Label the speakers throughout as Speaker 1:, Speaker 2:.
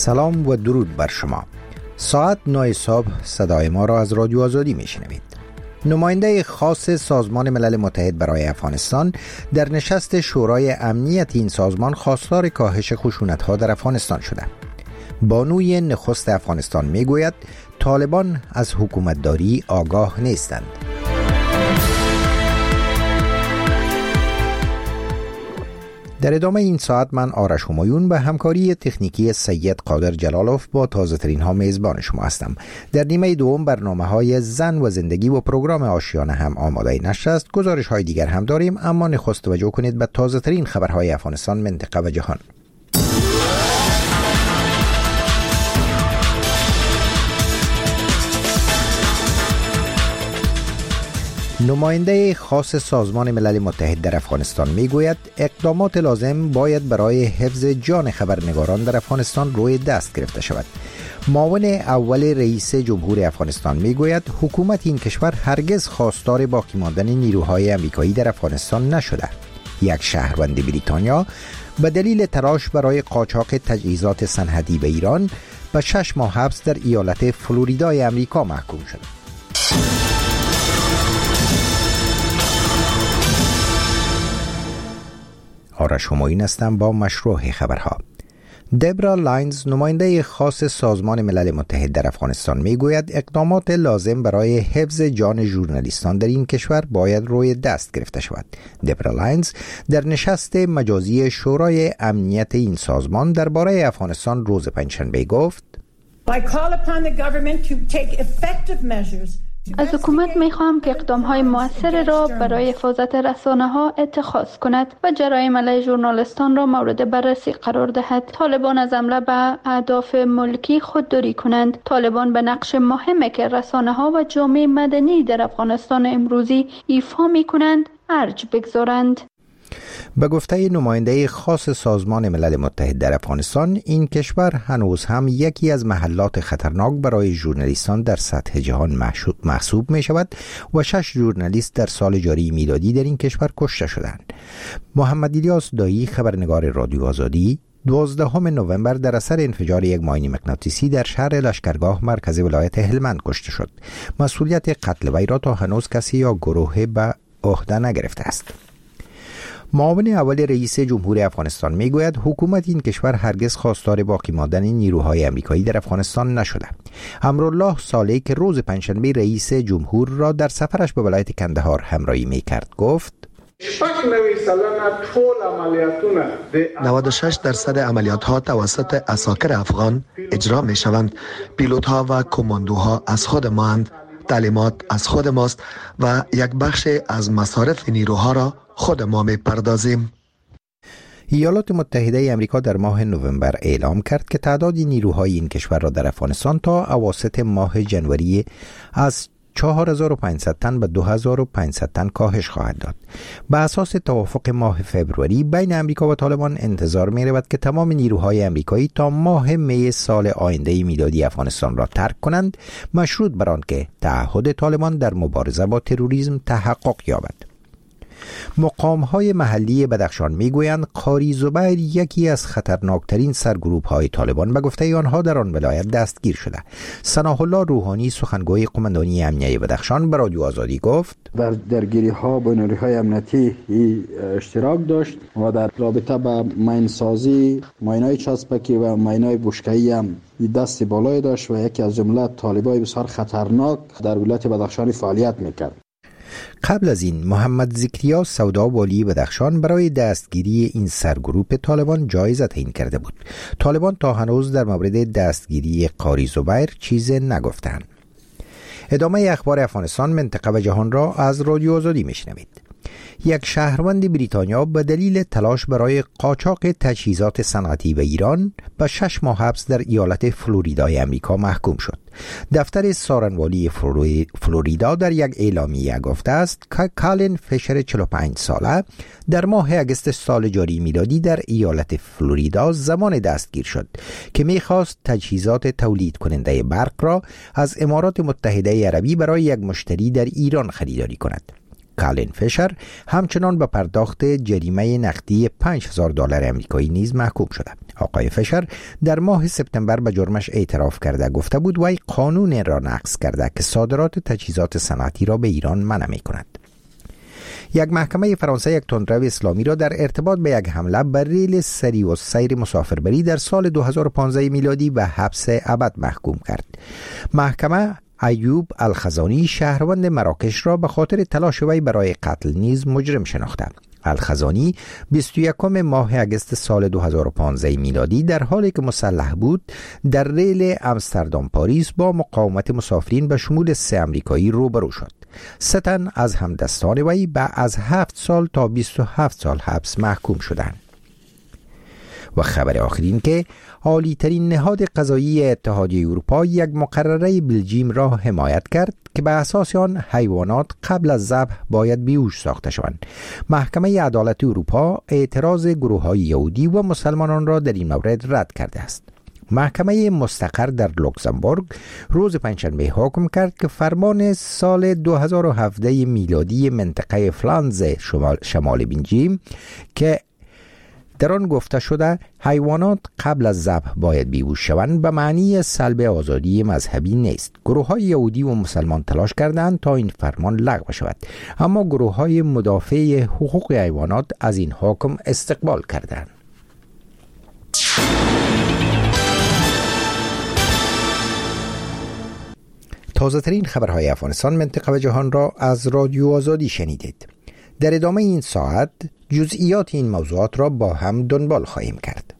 Speaker 1: سلام و درود بر شما. ساعت 9 صبح صدای ما را از رادیو آزادی میشنوید. نماینده خاص سازمان ملل متحد برای افغانستان در نشست شورای امنیت این سازمان خواستار کاهش خشونت‌ها در افغانستان شده. بانوی نخست افغانستان میگوید طالبان از حکومتداری آگاه نیستند. در ادامه این ساعت من آرش همایون به همکاری تکنیکی سید قادر جلالوف با تازه ترین ها میزبان شما هستم. در نیمه دوم برنامه های زن و زندگی و پروگرام آشیانه هم آماده نشر است. گزارش های دیگر هم داریم، اما نخست توجه کنید به تازه ترین خبرهای افغانستان، منطقه و جهان. نماینده خاص سازمان ملل متحد در افغانستان میگوید اقدامات لازم باید برای حفظ جان خبرنگاران در افغانستان روی دست گرفته شود. معاون اول رئیس جمهور افغانستان میگوید حکومت این کشور هرگز خواستار باقی ماندن نیروهای آمریکایی در افغانستان نشده. یک شهروند بریتانیا به دلیل تلاش برای قاچاق تجهیزات صنعتی به ایران به 6 ماه حبس در ایالت فلوریدای آمریکا محکوم شد. آرش همایون هستم با مشروع خبرها. دبرا لاینز، نماینده خاص سازمان ملل متحد در افغانستان میگوید اقدامات لازم برای حفظ جان ژورنالیستان در این کشور باید روی دست گرفته شود. دبرا لاینز در نشست مجازی شورای امنیت این سازمان درباره افغانستان روز پنجشنبه گفت:
Speaker 2: از حکومت می‌خواهم که اقدام‌های مؤثر را برای حفاظت رسانه‌ها اتخاذ کند و جرایم علیه ژورنالیستان را مورد بررسی قرار دهد. طالبان از حمله به اهداف ملکی خودداری کنند. طالبان به نقش مهمی که رسانه‌ها و جامعه مدنی در افغانستان امروزی ایفا می‌کنند ارج بگذارند.
Speaker 1: به گفته نماینده خاص سازمان ملل متحد در افغانستان، این کشور هنوز هم یکی از محلات خطرناک برای ژورنالیستان در سطح جهان محسوب می شود و 6 ژورنالیست در سال جاری میلادی در این کشور کشته شدند. محمد الیاس دایی، خبرنگار رادیو آزادی، 12 نوامبر در اثر انفجار یک ماین مغناطیسی در شهر لشکرگاه مرکز ولایت هلمند کشته شد. مسئولیت قتل وی را تا هنوز کسی یا گروه به عهده نگرفته است. معاون اول رئیس جمهور افغانستان میگوید حکومت این کشور هرگز خواستار باقی ماندن نیروهای آمریکایی در افغانستان نشده. امرالله صالح که روز پنجشنبه رئیس جمهور را در سفرش به ولایت کندهار همراهی میکرد گفت:
Speaker 3: 96% عملیات ها توسط عساکر افغان اجرا می شوند. پیلوت ها و کماندوها از خود ماند، تعلیمات از خود ماست و یک بخش از مصارف نیروها را خود ما می پردازیم.
Speaker 1: ایالات متحده آمریکا در ماه نوامبر اعلام کرد که تعداد نیروهای این کشور را در افغانستان تا اواسط ماه ژانویه از 4500 تن به 2500 تن کاهش خواهد داد. به اساس توافق ماه فوریه بین آمریکا و طالبان انتظار می رود که تمام نیروهای آمریکایی تا ماه می سال آینده میلادی افغانستان را ترک کنند، مشروط بر آن که تعهد طالبان در مبارزه با تروریسم تحقق یابد. مقام‌های محلی بدخشان میگویند قاری زبیر یکی از خطرناکترین سرگروه‌های طالبان به گفته آنها در آن ولایت دستگیر شده. ثناء الله روحانی، سخنگوی قماندانی امنیه بدخشان، به رادیو آزادی گفت:
Speaker 4: در درگیری‌ها با نیروهای امنیتی اشتراک داشت و در رابطه با ماینسازی، ماینای چسبکی و ماینای بشکه‌ای هم دست بالای داشت و یکی از جمله طالبای بسیار خطرناک در ولایت بدخشان فعالیت می‌کرد.
Speaker 1: قبل از این محمد زکریا سودا والی بدخشان برای دستگیری این سرگروه طالبان جایزه تعیین کرده بود. طالبان تا هنوز در مورد دستگیری قاری زبیر چیز نگفتند. ادامه اخبار افغانستان، منطقه و جهان را از رادیو آزادی میشنوید. یک شهروند بریتانیا به دلیل تلاش برای قاچاق تجهیزات صنعتی به ایران به 6 ماه حبس در ایالت فلوریدای آمریکا محکوم شد. دفتر سارنوالی فلوریدا در یک اعلامیه گفته است که کالین فشر 45 ساله در ماه اگست سال جاری میلادی در ایالت فلوریدا زمان دستگیر شد که می‌خواست تجهیزات تولید کننده برق را از امارات متحده عربی برای یک مشتری در ایران خریداری کند. کالین فیشر همچنان به پرداخت جریمه نقدی $5,000 آمریکایی نیز محکوم شده. آقای فیشر در ماه سپتامبر به جرمش اعتراف کرده گفته بود وی قانون را نقض کرده که صادرات تجهیزات صنعتی را به ایران منع می‌کند. یک محکمه فرانسه یک تندرو اسلامی را در ارتباط به یک حمله بر ریل سری و سیر مسافربری در سال 2015 میلادی به حبس ابد محکوم کرد. محکمه ایوب الخزانی شهروند مراکش را به خاطر تلاش وی برای قتل نیز مجرم شناخته. الخزانی 21 ماه اگست سال 2015 میلادی در حالی که مسلح بود در ریل امستردام پاریس با مقاومت مسافرین به شمول 3 آمریکایی روبرو شد. 3 تن از همدستان وی به از 7 سال تا 27 سال حبس محکوم شدند. و خبر آخرین که عالی ترین نهاد قضایی اتحادیه اروپا یک مقرره بلژیم را حمایت کرد که به اساس آن حیوانات قبل از ذبح باید بیهوش ساخته شوند. محکمه عدالت اروپا اعتراض گروه‌های یهودی و مسلمانان را در این مورد رد کرده است. محکمه مستقر در لوکزامبورگ روز پنجشنبه حکم کرد که فرمان سال 2017 میلادی منطقه فلانز شمال بلژیم که در آن گفته شده حیوانات قبل از ذبح باید بیهوش شوند به معنی سلب آزادی مذهبی نیست. گروه‌های یهودی و مسلمان تلاش کردند تا این فرمان لغو شود، اما گروه‌های مدافع حقوق حیوانات از این حکم استقبال کردند. تازه ترین خبرهای افغانستان، منطقه و جهان را از رادیو آزادی شنیدید. در ادامه این ساعت جزئیات این موضوعات را با هم دنبال خواهیم کرد.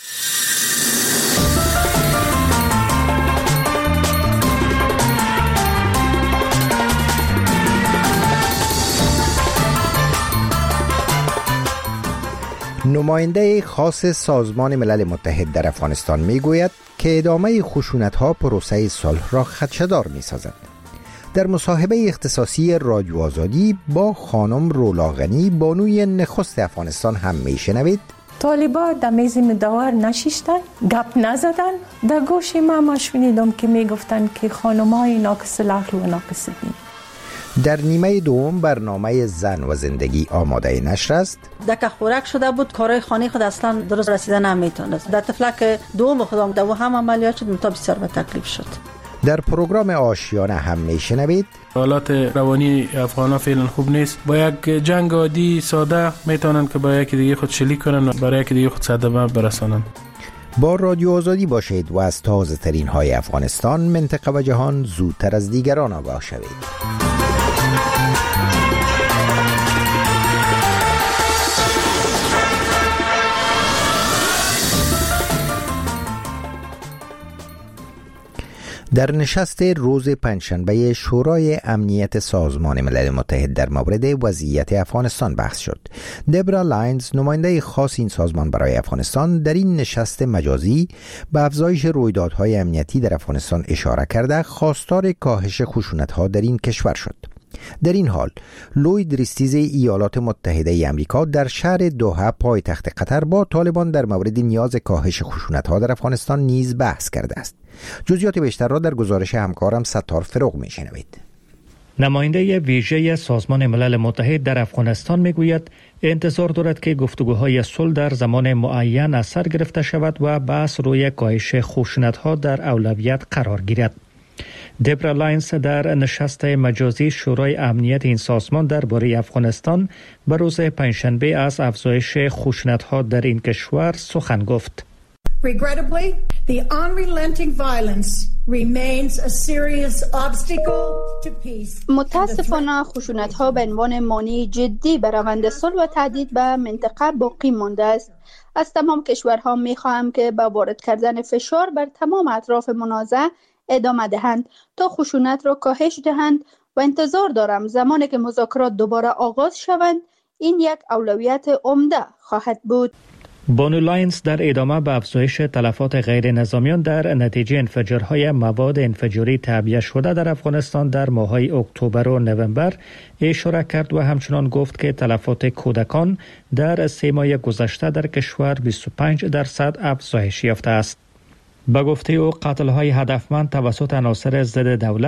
Speaker 1: نماینده خاص سازمان ملل متحد در افغانستان میگوید که ادامه خشونت‌ها پروسه صلح را خدشه‌دار می‌سازد. در مصاحبه اختصاصی رادیو آزادی با خانم رولا غنی بانوی نخست افغانستان هم میشنوید.
Speaker 5: طالبا در میز مداور نشیشتن، گپ نزدن. در گوش ما شنیدم که میگفتن که خانم‌های ناقص العقل و ناقص دین.
Speaker 1: در نیمه دوم برنامه زن و زندگی آماده نشر است.
Speaker 6: دکه خورک شده بود، کارهای خانه خود اصلا درست رسیدن نمیتونست. در طفلک دوم خودم دو هم عملیات شد، متا بسیار به تکلیف شد.
Speaker 1: در پروگرام آشیانه هم میشنوید.
Speaker 7: حالات روانی افغانا فعلا خوب نیست. با یک جنگ عادی ساده میتونن که با یکی دیگه خود شلیک کنن و برای یکی دیگه خود صدمه برسانن.
Speaker 1: با رادیو آزادی باشید و از تازه ترین های افغانستان، منطقه و جهان زودتر از دیگران آگاه شوید. در نشست روز پنجشنبه شورای امنیت سازمان ملل متحد در مورد وضعیت افغانستان بحث شد. دبرا لاینز، نماینده خاص این سازمان برای افغانستان، در این نشست مجازی به افزایش رویدادهای امنیتی در افغانستان اشاره کرده خواستار کاهش خشونت‌ها در این کشور شد. در این حال لوید ریستیز ایالات متحده ای آمریکا در شهر دوحه پایتخت قطر با طالبان در مورد نیاز کاهش خشونت‌ها در افغانستان نیز بحث کرده است. جزئیات بیشتر را در گزارش همکارم ستار فروغ میشنوید.
Speaker 8: نماینده ویژه سازمان ملل متحد در افغانستان میگوید انتظار دارد که گفتگوهای صلح در زمان معین از سر گرفته شود و بحث روی کاهش خشونت‌ها در اولویت قرار گیرد. دبرا لاینز در نشست مجازی شورای امنیت این سازمان درباره افغانستان به روز پنجشنبه از افزایش خشونت‌ها در این کشور سخن گفت.
Speaker 9: Regrettably, the unrelenting violence remains a serious obstacle to peace.
Speaker 2: متاسفانه خشونت‌ها به عنوان مانع جدی بر روند صلح و تهدید به منطقه باقی مانده است. از تمام کشورها می‌خواهم که با وارد کردن فشار بر تمام اطراف منازعه ادامه دهند تا خشونت را کاهش دهند و انتظار دارم زمانی که مذاکرات دوباره آغاز شوند این یک اولویت عمده خواهد بود.
Speaker 8: بانو لاینز در ادامه به افزایش تلفات غیر نظامیان در نتیجه انفجارهای مواد انفجاری تعبیه شده در افغانستان در ماه‌های اکتبر و نوامبر اشاره کرد و همچنان گفت که تلفات کودکان در 3 ماه گذشته در کشور 25% افزایش یافته است. به گفته او قتل‌های هدفمند توسط عناصر ضد دولت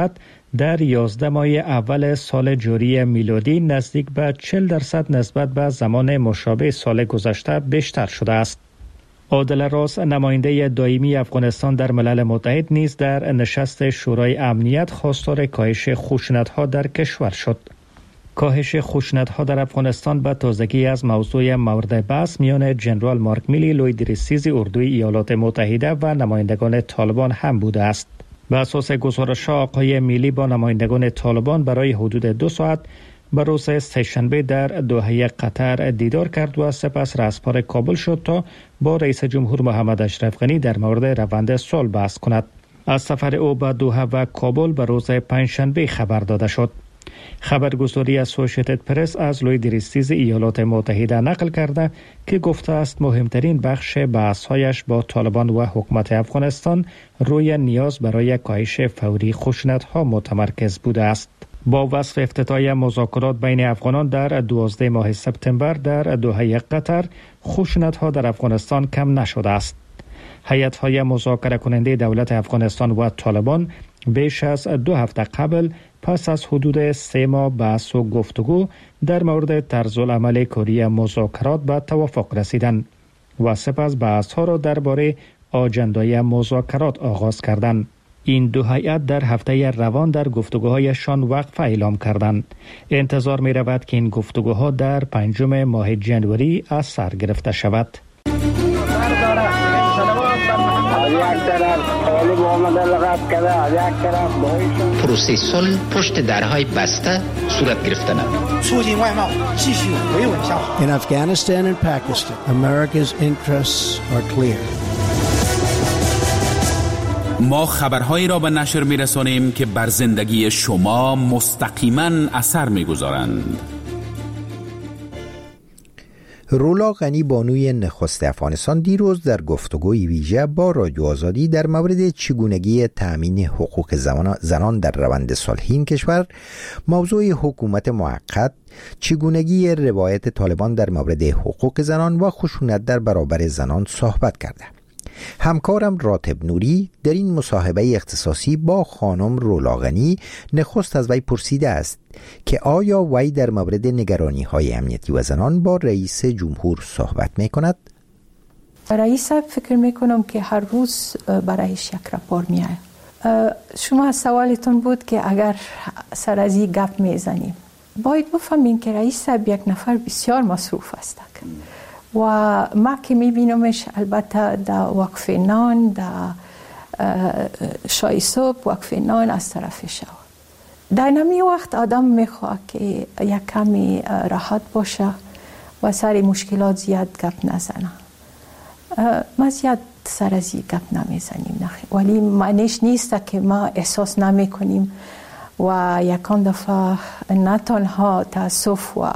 Speaker 8: در 11 ماه اول سال جاری میلادی نزدیک به 40% نسبت به زمان مشابه سال گذشته بیشتر شده است. عادل راس نماینده دائمی افغانستان در ملل متحد نیز در نشست شورای امنیت خواستار کاهش خشونت‌ها در کشور شد. کاهش خشونت‌ها در افغانستان به تازگی از موضوع مورد بحث میان جنرال مارک میلی لوی درستیز اردوی ایالات متحده و نمایندگان طالبان هم بوده است. به اساس گزارش آقای میلی با نمایندگان طالبان برای حدود 2 ساعت به روز سه‌شنبه در دوحه قطر دیدار کرد و سپس رهسپار کابل شد تا با رئیس جمهور محمد اشرف غنی در مورد روند صلح بحث کند. از سفر او به دوحه و کابل به روز پنجشنبه خبر داده شد. خبرگزاری اسوسییتد پرس از لوی درستیز ایالات متحده نقل کرده که گفته است مهمترین بخش بحث‌هایش با طالبان و حکومت افغانستان روی نیاز برای کاهش فوری خشونت‌ها متمرکز بوده است. با وصف افتتاح مذاکرات بین افغانان در 12 ماه سپتامبر در دوحه قطر، خشونت‌ها در افغانستان کم نشده است. هیئت‌های مذاکره کننده دولت افغانستان و طالبان بیش از 2 هفته قبل پس از حدود 3 ماه بحث و گفتگو در مورد طرزالعمل کاری مذاکرات به توافق رسیدند و سپس بحث‌ها را درباره آجندای مذاکرات آغاز کردند. این دو هیئت در هفته روان در گفتگوهایشان وقفه اعلام کردند. انتظار می رود که این گفتگوها در 5 ماه ژانویه از سر گرفته شود.
Speaker 10: پروسه صلح پشت درهای بسته صورت گرفته است.
Speaker 11: In Afghanistan and Pakistan, America's interests are clear.
Speaker 12: ما خبرهایی را به نشر می‌رسانیم که بر زندگی شما مستقیما اثر می‌گذارند.
Speaker 1: رولا غنی بانوی نخست افغانستان دیروز در گفتگوی ویژه با رادیو آزادی در مورد چگونگی تأمین حقوق زنان در روند صلحی کشور، موضوع حکومت موقت، چگونگی روایت طالبان در مورد حقوق زنان و خشونت در برابر زنان صحبت کرده. همکارم راتب نوری در این مصاحبه اختصاصی با خانم رولا غنی نخست از وی پرسیده است که آیا وی در مورد نگرانی‌های امنیتی و زنان با رئیس جمهور صحبت می‌کند؟
Speaker 5: رئیس فکر می‌کنم که هر روز برایش یک راپور میاد. شما سوالتون بود که اگر سر از این گپ میزنیم باید بفهمیم که رئیس یک نفر بسیار مصروف است و ما که میبینمش البته در وقف نان، در شای صبح وقف نان از طرفش. در نمی وقت آدم میخواه که یک کمی راحت باشه و سر مشکلات زیاد گپ نزنه. ما زیاد سر از این گپ نمیزنیم، ولی معنیش نیست که ما احساس نمی کنیم و یکان دفعه نه تنها تاسف و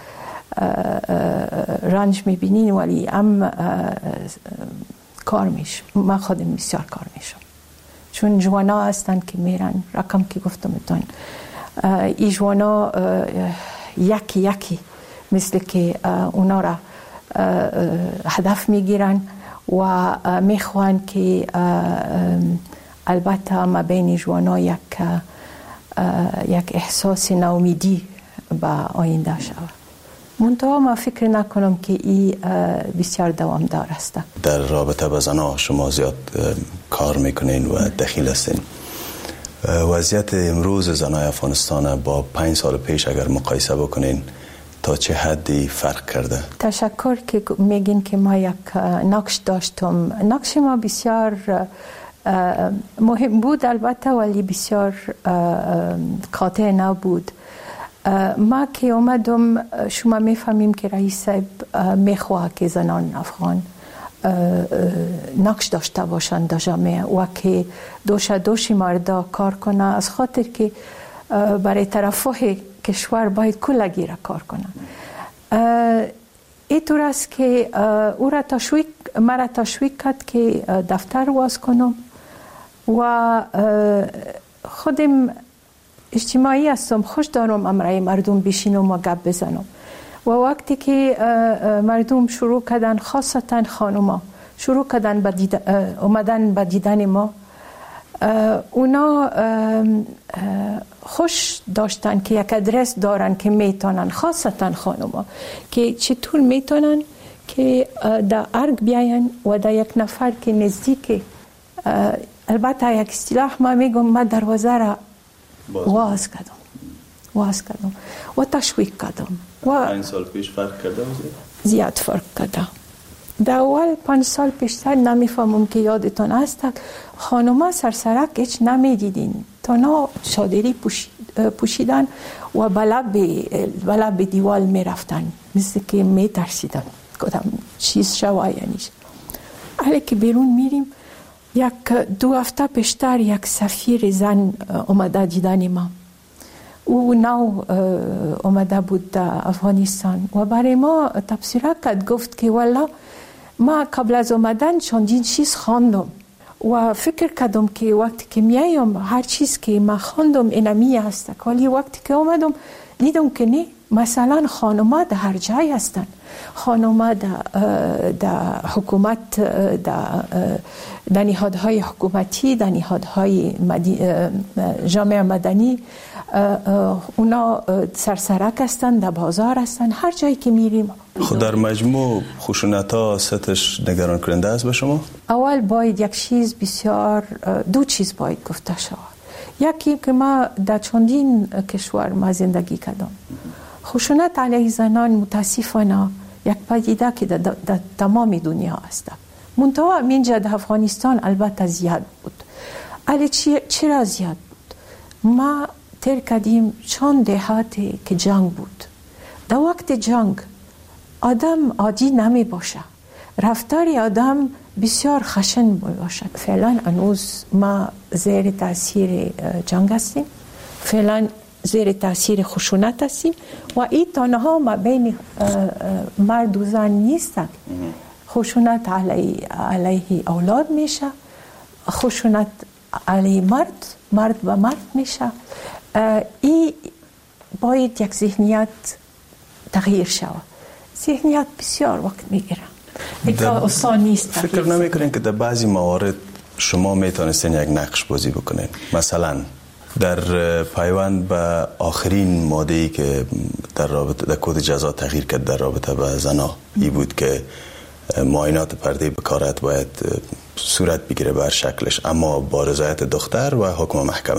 Speaker 5: رنج میبینین ولی هم کار میشه. من خودم بسیار کار میشم چون جوانا هستن که میرن رقم که گفتم تون ای جوانا یکی مثل که اونا را هدف میگیرن و میخوان که البته ما بین جوانا یک احساس ناامیدی به آینده شود. منتها ما فکر نکنم که این بسیار دوامدار است.
Speaker 13: در رابطه با زنها شما زیاد کار میکنین و دخیل هستین. وضعیت امروز زنای افغانستان با 5 سال پیش اگر مقایسه بکنین تا چه حدی فرق کرده؟
Speaker 5: تشکر که میگین که ما یک نقش داشتم. نقش ما بسیار مهم بود البته ولی بسیار قاطع نبود. ما که اومدم شما میفهمیم که رئیس میخواه که زنان افغان نقش داشته باشند در جامعه و که دوش مردا کار کنه، از خاطر که برای ترفه کشور باید کلگی را کار کنه. اینطور است که او را مرا تشویق کرد که دفتر واز کنم و خودم اجتماعی هستم، خوش دارم امرای مردم بشینم و گپ بزنم و وقتی که مردم شروع کردن خاصتا خانوما شروع کردن اومدن به دیدن ما اونا خوش داشتن که یک ادرس دارن که میتونن، خاصتا خانوما که چطور میتونن که در ارگ بیاین و در یک نفر که نزدیک، البته یک اصطلاح ما میگم، ما دروازه را واز کردم و تشویق کردم. و
Speaker 13: 5 سال پیش فرق کرده؟
Speaker 5: زیاد فرق کرده. در اول 5 سال پیشتر نمیفهمم که یادتون است خانوما سرسرک هیچ نمیدیدین، تنها چادری پوشیدن و بلب دیوال میرفتن، مثل که میترسیدن کدام چیز شوه یعنیش. حالا که بیرون میریم، 1-2 هفته پیشتر یک سفیر زن اومده دیدن ما، او نو اومده بود در افغانستان و برای ما تبصره کرد، گفت که والا ما قبل از اومدن چندین چیز خواندم و فکر کردم که وقتی که میایم هر چیز که ما خواندم اینمی هست، ولی وقتی که اومدم دیدم که نه، مثلا خانوما در هر جای هستن، خانوما در حکومت، در نهادهای حکومتی، در نهادهای جامعه مدنی، اونا سرسرک هستن، در بازار هستن، هر جایی که میریم.
Speaker 13: خود در مجموع خشونت ها سطحش نگران کننده است به شما؟
Speaker 5: اول باید یک چیز بسیار، 2 چیز باید گفته شود. یکی که ما در چندین کشور ما زندگی کردم، خشونت علیه زنان متاسفانه یک پدیده که در تمام دنیا است. منتها اینجا در افغانستان البته زیاد بود. ولی چرا زیاد بود؟ ما تر کردیم چند دهاتی که جنگ بود. در وقت جنگ آدم عادی نمی باشه، رفتاری آدم بسیار خشن باشه. فعلا هنوز ما زیر تاثیر جنگ هستیم، فعلا زیر تاثیر خشونت هستیم و این تنها ما بین مرد و زن نیست. خشونت علیه اولاد میشه، خشونت علیه مرد و مرد میشه. این باید یک ذهنیت تغییر شود. ذهنیت بسیار وقت میگیره، این آسان نیست.
Speaker 13: فکر نمیکنین که در بعضی موارد شما میتونستین یک نقش بازی بکنین؟ مثلا در پیوند به آخرین ماده‌ای که در رابطه در کد جزا تغییر کرد در رابطه با زنا، این بود که معاینات پرده بکارت باید صورت بگیره بر شکلش، اما با رضایت دختر و حکم محکمه.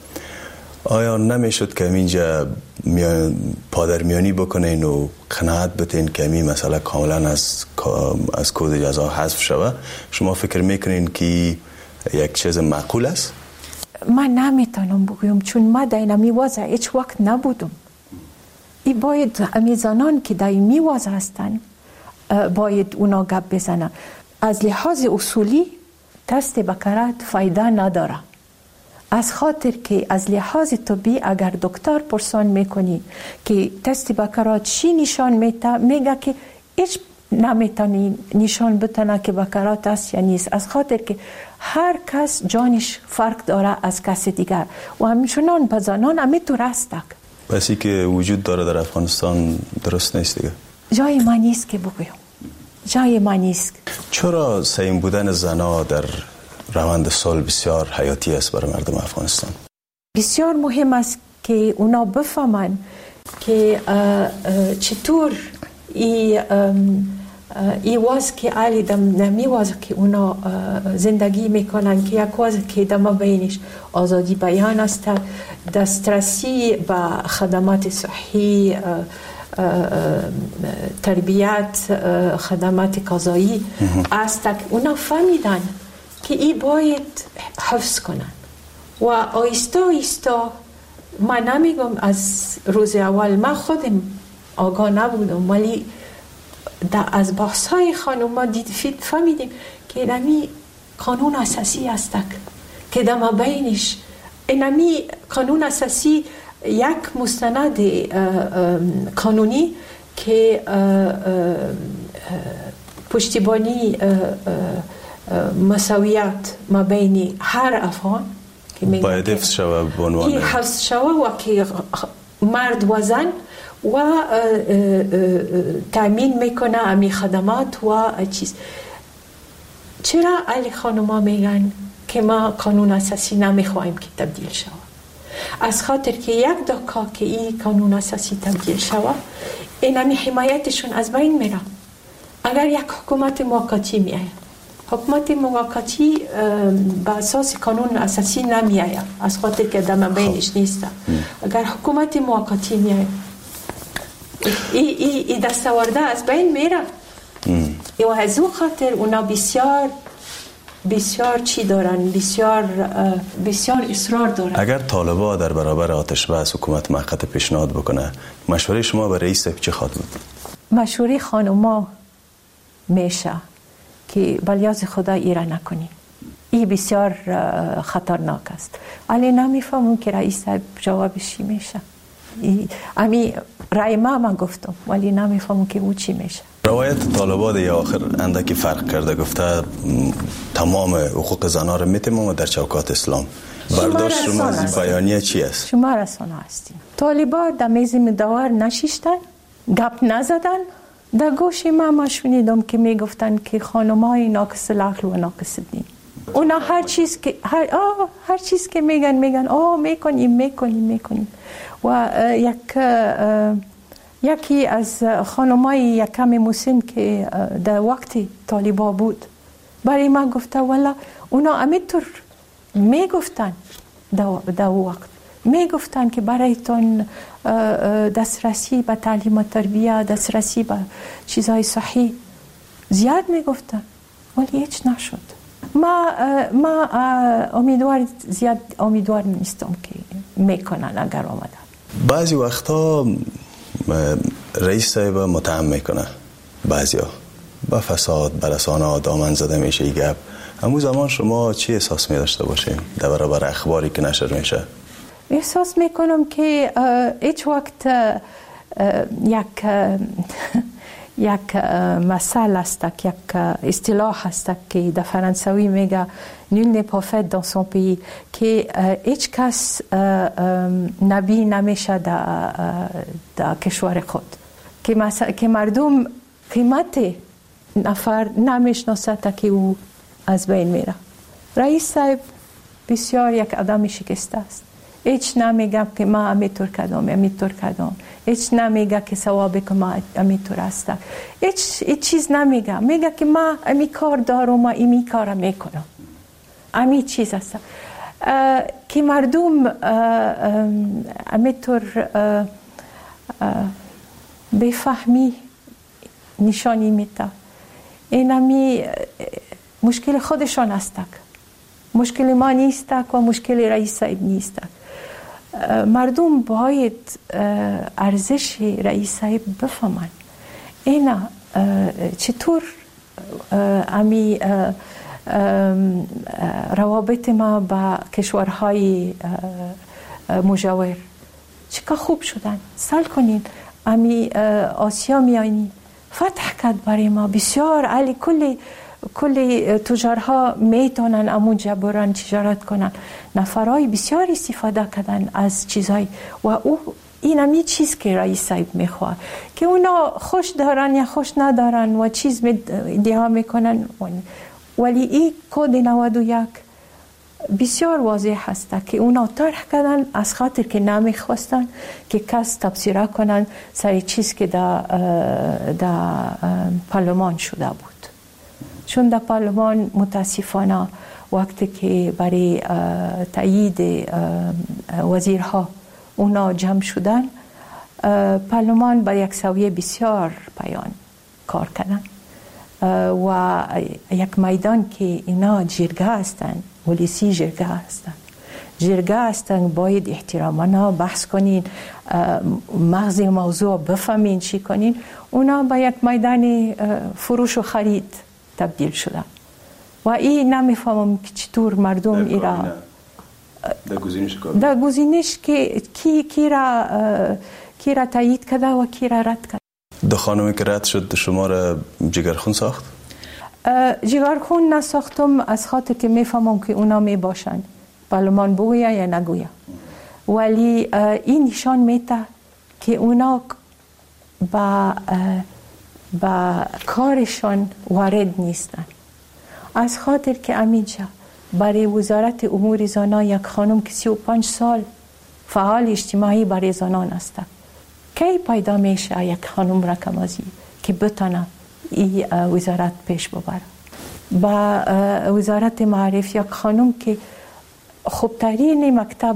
Speaker 13: آیا نمیشد که اینجا پادرمیانی بکنین و قناعت بتین که این مسئله کاملا از کد جزا حذف شود؟ شما فکر میکنین که یک چیز معقول است؟
Speaker 5: من نمیتونم بگویم، چون ما در این وضع هیچ وقت نبودم. این باید امی زنان که در این وضع هستن باید اونا گپ بزنن. از لحاظ اصولی تست بکارت فایده نداره، از خاطر که از لحاظ طبی اگر دکتر پرسان میکنی که تست بکارت چی نشان میگه که هیچ نمیتونی نشان بتونه که بکارت است یا نیست، از خاطر که هر کس جانش فرق داره از کس دیگر و همچنان به زنان همینطور است.
Speaker 13: بسی که وجود داره در افغانستان درست نیست دیگه.
Speaker 5: جای ما نیست که بگویم، جای ما نیست.
Speaker 13: چرا سیم بودن زنا در روند صلح بسیار حیاتی است برای مردم افغانستان؟
Speaker 5: بسیار مهم است که اونا بفهمن که چطور ای واز که علی دم نمی واز که اونا زندگی میکنن که یک واز که دم بینش آزادی بیان است، دسترسی به خدمات صحی، تربیت، خدمات قضایی است که اونا فهمیدن که ای باید حفظ کنن و آیستا آیستا. من نمیگم از روز اول، من خودم آگاه نبودم، ولی از بحث های خانوما فهمیدیم که اینمی قانون اساسی است که در بینش اینمی قانون اساسی یک مستند قانونی که پشتیبانی مساویت ما بین هر افغان که
Speaker 13: باید حفظ شود به عنوان
Speaker 5: حفظ شود و که مرد و زن و تامین میکنه امی خدمات و چیز. چرا علی خانوما میگن که ما قانون اساسی نمیخوایم که تبدیل شود، از خاطر که یک دکا که این قانون اساسی تبدیل شود اینمی حمایتشون از بین میره. اگر یک حکومت موقتی میآید، حکومت موقتی با اساس قانون اساسی نمیآید از خاطر که دم بینش نیست. اگر حکومت موقتی میآید این دستاورده از بین میره. و از اون خاطر اونا بسیار چی دارن، بسیار اصرار دارن.
Speaker 13: اگر طالبا در برابر آتش بس حکومت موقت پیشنهاد بکنه، مشوره شما به رئیس صاحب چه خواهد بود؟
Speaker 5: مشوره خانوما میشه که بلیاز خدا ایره نکنی، این بسیار خطرناک است. ولی نمیفهمم که رئیس صاحب جوابش چی میشه. امی رای من گفتم ولی نمیفهمم که او چی میشه.
Speaker 13: روایت طالبان یا آخر اندکی فرق کرده، گفته تمام حقوق زنها رو میتمام در چوکات اسلام. برداشت شما از بیانیه چی است؟ شما
Speaker 5: رسانه هستین. طالبان در میز مدور نشیشتن، گپ نزدن. در گوش ما شنیدم که میگفتن که خانمای ناقص العقل و ناقص دین. اونا هر چیز که میگن میکنیم. و یکی از خانمای یکم مسن که در وقت طالبا بود برای ما گفته والا اونا امیتر میگفتن در وقت میگفتن که برایتون دسترسی به تعلیم و تربیه، دسترسی به چیزهای صحی زیاد میگفتن ولی هیچ نشد. ما زیاد امیدوار نیستم که میکنن اگر آمدن.
Speaker 13: بعضی وقتا رئیس صاحب متهم میکنه، بعضیا با فساد برسانه دامن زده میشه ای گپ. همون زمان شما چی احساس میداشته باشین در برابر اخباری که نشر میشه؟
Speaker 5: احساس میکنم که هیچ وقت یک مسئله است، یک اصطلاح است که در فرانسوی میگه nul n'est pas fait dans son pays، که هیچ کس نبی نمیشه در کشور خود، که مردم قیمت نفر نمیشناسد که او از بین میره. رئیس صاحب بسیار یک آدم شکسته است. هیچ نمیگه که ما امیتور کردم، هیچ نمیگه که ثواب که ما امیتور هستم، هیچ چیز نمیگه. میگه که ما امی کار دارم و امی کار میکنم، امی چیز هست که مردم امیتور بفهمی نشانی میده. این امی مشکل خودشان است، مشکل ما نیست و مشکل رئیس صاحب نیست. مردم باید ارزش رئیس صاحب بفهمن. اینا چطور امی روابط ما با کشورهای مجاور چقدر خوب شدن. سال کنین امی آسیا میانی فتح کرد برای ما بسیار. علی کل تجارها میتونن امونجا برن تجارت کنن. نفرای بسیار استفاده کردن از چیزهای و او این همی چیز که رئیس صاحب میخواه که اونا خوش دارن یا خوش ندارن و چیز ادعا میکنن، ولی این کد 91 بسیار واضح هست که اونا طرح کردن از خاطر که نمیخواستن که کس تبصره کنن سر چیز که در پارلمان شده بود. چون در پارلمان متاسفانه وقتی که برای تایید وزیرها اونا جمع شدن، پارلمان با یک سویه بسیار پایان کار کردن و یک میدان که اینا جرگه هستن، ولیسی جرگه هستن باید احترامانا بحث کنین، مغز موضوع بفهمین چی کنین. اونا با یک میدان فروش و خرید تبدیل شدن و این نمیفهمم که چطور مردم ایرا در گزینش که کی را تایید کرده و کی را رد کرد.
Speaker 13: دو خانمی که رد شد شما را جگرخون ساخت؟
Speaker 5: جگرخون نساختم از خاطر که میفهمم که اونا میباشن پارلمان بگویا یا نگویا، ولی این نشان میده که اونا با کارشان وارد نیستن. از خاطر که امیجا برای وزارت امور زنان یک خانم که 35 سال فعال اجتماعی برای زنان است، کی پیدا میشه یک خانم رقمازی که بتونه این وزارت پیش ببره؟ با وزارت معارف یک خانم که خوبترین مکتب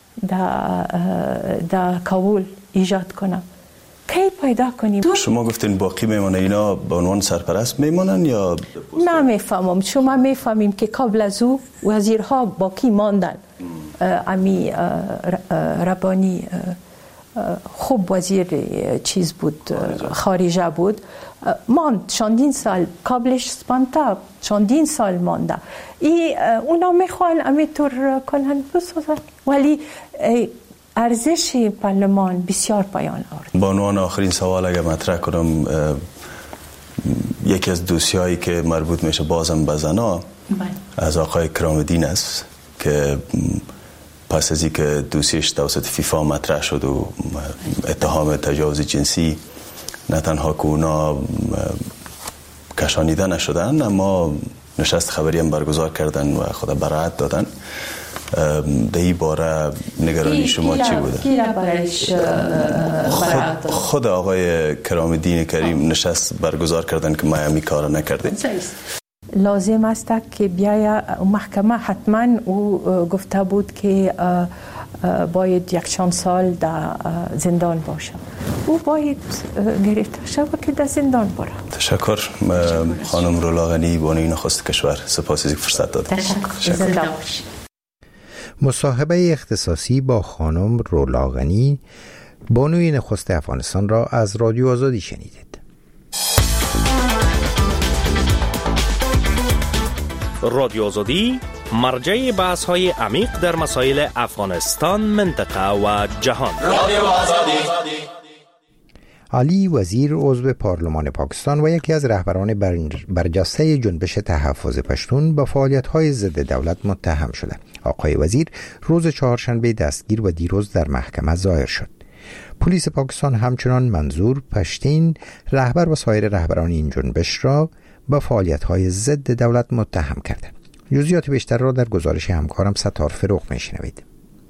Speaker 5: در کابل ایجاد کنه، کی پیدا کنیم؟
Speaker 13: شما گفتین باقی میمانه، اینا به عنوان سرپرست میمانن یا
Speaker 5: نمیفهمم. شما میفهمیم که قبل از او وزیرها باقی ماندن. امی ربانی خوب وزیر چیز بود، خارجه بود، ماند چندین سال، قبلش سپانتا چندین سال مانده. اونا میخوان امیطور کنن بسازن، ولی ارزش پارلمان بسیار پایان آورد.
Speaker 13: با عنوان آخرین سوال اگر مطرح کنم، یکی از دوسیایی که مربوط میشه بازم به زنا از آقای کرام‌الدین است که پس از اینکه دوسیش توسط فیفا مطرح شد و اتهام تجاوز جنسی، نه تنها که اونا کشانیده نشدن، اما نشست خبری هم برگزار کردن و خود برات دادن. در این باره نگرانی شما چی بوده؟ خود آقای کرام‌الدین کریم نشست برگزار کردن که ما همی کار نکردیم.
Speaker 5: لازم است که بیای محکمه، حتما او گفته بود که باید یک چند سال در زندان باشه. او باید گرفته شود که در زندان بره.
Speaker 13: تشکر خانم رولاغنی، بانوی نخست کشور. سپاس از فرصت دادید.
Speaker 5: تشکر.
Speaker 1: مصاحبه اختصاصی با خانم رولاغنی، بانوی نخست افغانستان را از رادیو آزادی شنیدید.
Speaker 14: رادیو آزادی مرجع بحث های عمیق در مسائل افغانستان، منطقه و جهان. رادیو آزادی.
Speaker 1: علی وزیر عضو پارلمان پاکستان و یکی از رهبران برجسته جنبش تحفظ پشتون با فعالیت‌های ضد دولت متهم شده. آقای وزیر روز چهارشنبه دستگیر و دیروز در محکمه ظاهر شد. پلیس پاکستان همچنان منظور پشتین، رهبر و سایر رهبران این جنبش را با فعالیت‌های ضد دولت متهم کرده. جزئیات بیشتر را در گزارش همکارم ستار فروغ میشنوید.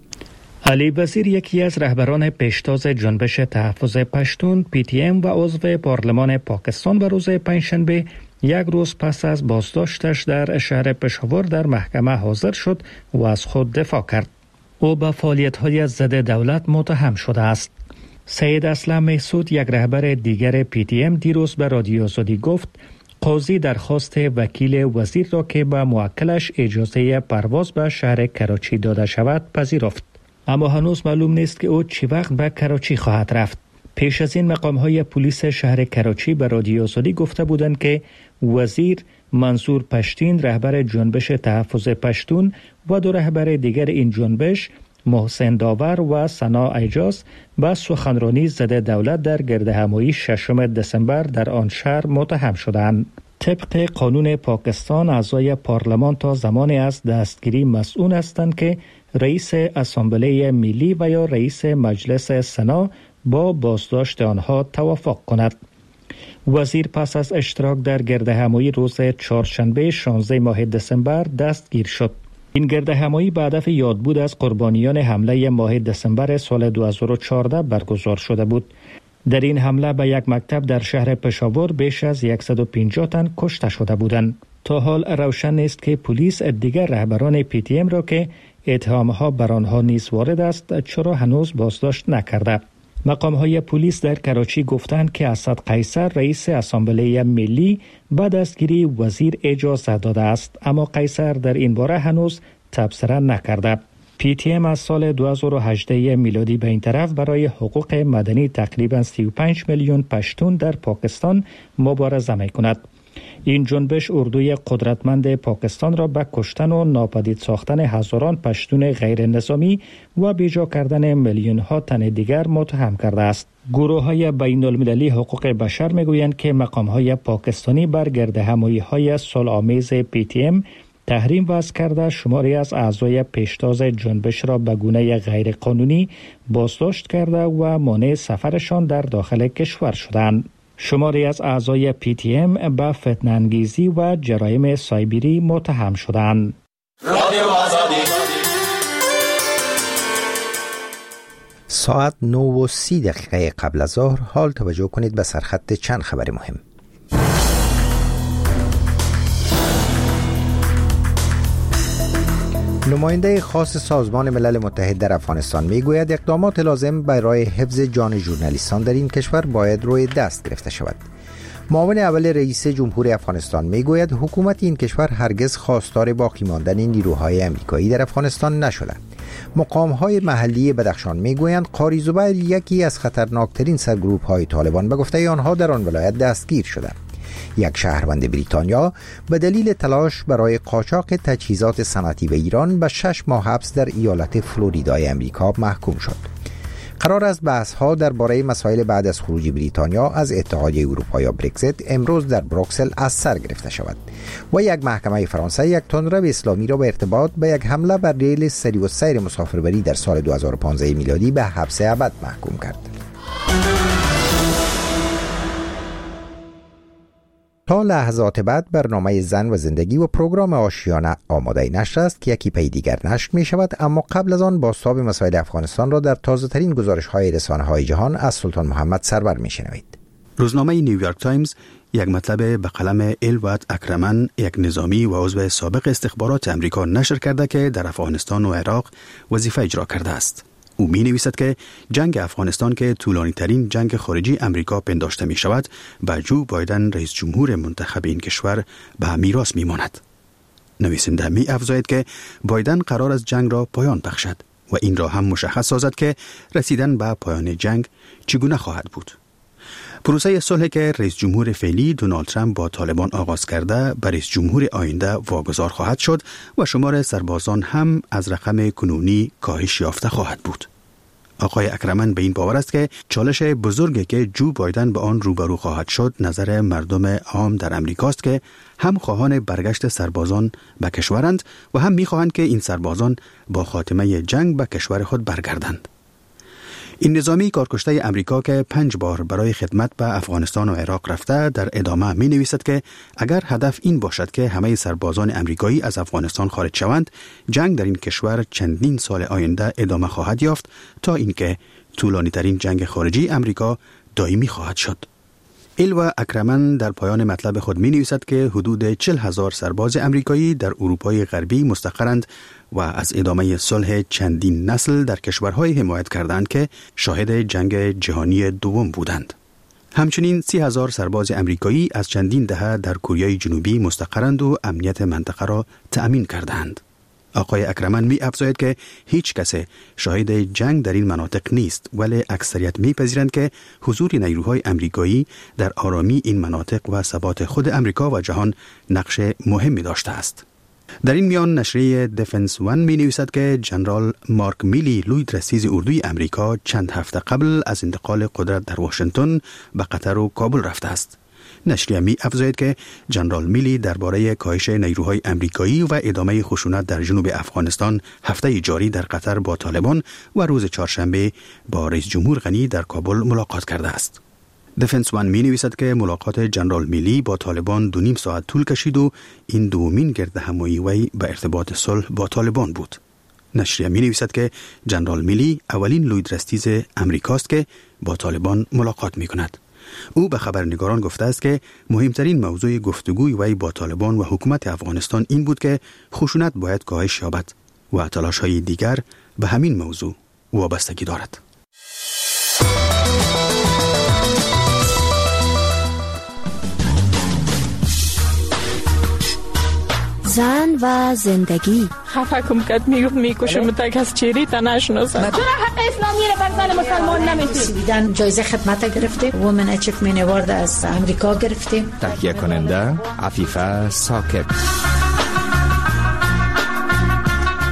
Speaker 8: علی وزیر یکی از رهبران پیشتاز جنبش تحفظ پشتون PTM و عضو پارلمان پاکستان به روز پنجشنبه، یک روز پس از بازداشتش در شهر پشاور، در محکمه حاضر شد و از خود دفاع کرد. او به فعالیت‌های ضد دولت متهم شده است. سید اسلم محسود، یک رهبر دیگر PTM، دیروز به رادیو آزادی گفت قاضی درخواست وکیل وزیر را که به موکلش اجازه پرواز به شهر کراچی داده شود پذیرفت، اما هنوز معلوم نیست که او چی وقت به کراچی خواهد رفت. پیش از این مقام‌های پلیس شهر کراچی به رادیو آزادی گفته بودند که وزیر منصور پشتین، رهبر جنبش تحفظ پشتون، و دو رهبر دیگر این جنبش، محسن داور و ثنا ایجاز، با سخنرانی ضد دولت در گردهمایی 6 دسامبر در آن شهر متهم شدند. طبق قانون پاکستان، اعضای پارلمان تا زمانی از دستگیری مسئول هستند که رئیس اسامبله ملی و یا رئیس مجلس سنا با بازداشت آنها توافق کند. وزیر پس از اشتراک در گردهمایی روز چهارشنبه 16 ماه دسامبر دستگیر شد. این گردهمایی به هدف یادبود از قربانیان حمله ماه دسامبر سال 2014 برگزار شده بود. در این حمله به یک مکتب در شهر پشاور بیش از 150 تن کشته شده بودند. تا حال روشن نیست که پلیس دیگر رهبران PTM را که اتهامها بر آنها نیز وارد است چرا هنوز بازداشت نکرده. مقام‌های پلیس در کراچی گفتند که اسد قیصر، رئیس اسامبله ملی، به دستگیری وزیر اجازه داده است، اما قیصر در این باره هنوز تبصره نکرده. PTM از سال 2018 میلادی به این طرف برای حقوق مدنی تقریباً 35 میلیون پشتون در پاکستان مبارزه می‌کند. این جنبش اردوی قدرتمند پاکستان را به کشتن و ناپدید ساختن هزاران پشتون غیر نظامی و بیجا کردن میلیون ها تن دیگر متهم کرده است. گروه‌های بین المللی حقوق بشر میگویند که مقام‌های پاکستانی بر گردهمایی‌های صلح‌آمیز PTM تحریم وضع کرده شماری از اعضای پیشتاز جنبش را به گونه غیر قانونی بازداشت کرده و مانع سفرشان در داخل کشور شدند. شماری از اعضای PTM به فتنه‌انگیزی و جرایم سایبری متهم شدند.
Speaker 14: رادیو آزادی.
Speaker 1: ساعت 9:30 قبل از ظهر. حال توجه کنید به سرخط چند خبر مهم. نماینده خاص سازمان ملل متحد در افغانستان میگوید اقدامات لازم برای حفظ جان ژورنالیستان در این کشور باید روی دست گرفته شود. معاون اول رئیس جمهور افغانستان میگوید حکومت این کشور هرگز خواستار باقی ماندن نیروهای آمریکایی در افغانستان نشده. مقام‌های محلی بدخشان میگویند قاری زبیر یکی از خطرناکترین سرگروه‌های طالبان به گفته آنها در آن ولایت دستگیر شده. یک شهروند بریتانیا به دلیل تلاش برای قاچاق تجهیزات صنعتی به ایران به 6 ماه حبس در ایالت فلوریدای امریکا محکوم شد. قرار است بحث‌ها درباره مسائل بعد از خروج بریتانیا از اتحادیه اروپا یا برگزیت امروز در بروکسل از سر گرفته شود و یک محکمه فرانسه یک تندرو اسلامی را به ارتباط به یک حمله بر ریل سری و سیر مسافربری در سال 2015 میلادی به حبس ابد محکوم کرد. تا لحظات بعد برنامه زن و زندگی و پروگرام آشیانه آماده نشر است که یکی پی دیگر نشر می شود، اما قبل از آن بازتاب مسائل افغانستان را در تازه ترین گزارش های رسانه های جهان از سلطان محمد سرور می شنوید.
Speaker 15: روزنامه نیویورک تایمز یک مطلب به قلم الوت اکرمن، یک نظامی و عضو سابق استخبارات امریکا نشر کرده که در افغانستان و عراق وظیفه اجرا کرده است. او می نویسد که جنگ افغانستان که طولانی ترین جنگ خارجی امریکا پنداشته می شود به جو بایدن رئیس جمهور منتخب این کشور به میراث می ماند. نویسنده می افزاید که بایدن قرار است جنگ را پایان بخشد و این را هم مشخص سازد که رسیدن به پایان جنگ چگونه خواهد بود. پروسه صلح که رئیس جمهور فعلی دونالد ترامپ با طالبان آغاز کرده به رئیس جمهور آینده واگذار خواهد شد و شمار سربازان هم از رقم کنونی کاهش یافته خواهد بود. آقای اکرمن به این باور است که چالش بزرگی که جو بایدن به آن روبرو خواهد شد نظر مردم عام در امریکاست که هم خواهان برگشت سربازان به کشورند و هم می‌خواهند که این سربازان با خاتمه جنگ به کشور خود برگردند. این نظامی کارکشته امریکا که 5 بار برای خدمت به افغانستان و عراق رفته در ادامه می نویسد که اگر هدف این باشد که همه سربازان امریکایی از افغانستان خارج شوند، جنگ در این کشور چندین سال آینده ادامه خواهد یافت تا اینکه طولانی ترین جنگ خارجی امریکا دائمی خواهد شد. الوا اکرمن در پایان مطلب خود می نویسد که حدود 40,000 سرباز امریکایی در اروپای غربی مستقرند و از ادامه صلح چندین نسل در کشورهای حمایت کردند که شاهد جنگ جهانی دوم بودند. همچنین 30,000 سرباز امریکایی از چندین دهه در کره جنوبی مستقرند و امنیت منطقه را تأمین کردند. آقای اکرمن می افزاید که هیچ کس شاهد جنگ در این مناطق نیست، ولی اکثریت می پذیرند که حضور نیروهای امریکایی در آرامی این مناطق و ثبات خود امریکا و جهان نقش مهمی داشته است. در این میان نشریه دیفنس ون می نویسد که جنرال مارک میلی لوی درستیز اردوی امریکا چند هفته قبل از انتقال قدرت در واشنگتن به قطر و کابل رفته است. نشریه می افزاید که جنرال میلی درباره کاهش نیروهای امریکایی و ادامه خشونت در جنوب افغانستان هفته جاری در قطر با طالبان و روز چهارشنبه با رئیس جمهور غنی در کابل ملاقات کرده است. دیفنس ون می نویسد که ملاقات جنرال میلی با طالبان 2.5 ساعت طول کشید و این دومین گرد همایی وی به ارتباط صلح با طالبان بود. نشریه می نویسد که جنرال میلی اولین لوی درستیز امریکاست که با طالبان ملاقات می کند. او به خبرنگاران گفته است که مهمترین موضوع گفتگوی وی با طالبان و حکومت افغانستان این بود که خشونت باید کاهش یابد و تلاش‌های دیگر به همین موضوع وابستگی دارد.
Speaker 16: زن و زندگی.
Speaker 17: خفه کم کد میکشم تک از چیری تا نشناسم.
Speaker 18: چرا حق اسلامی رو بر زن مسلمان نمیدید؟
Speaker 9: سویدن جایزه خدمت گرفته، وومن اچیومنت اوارد از امریکا گرفته.
Speaker 19: تهیه کننده عفیفه ساکت.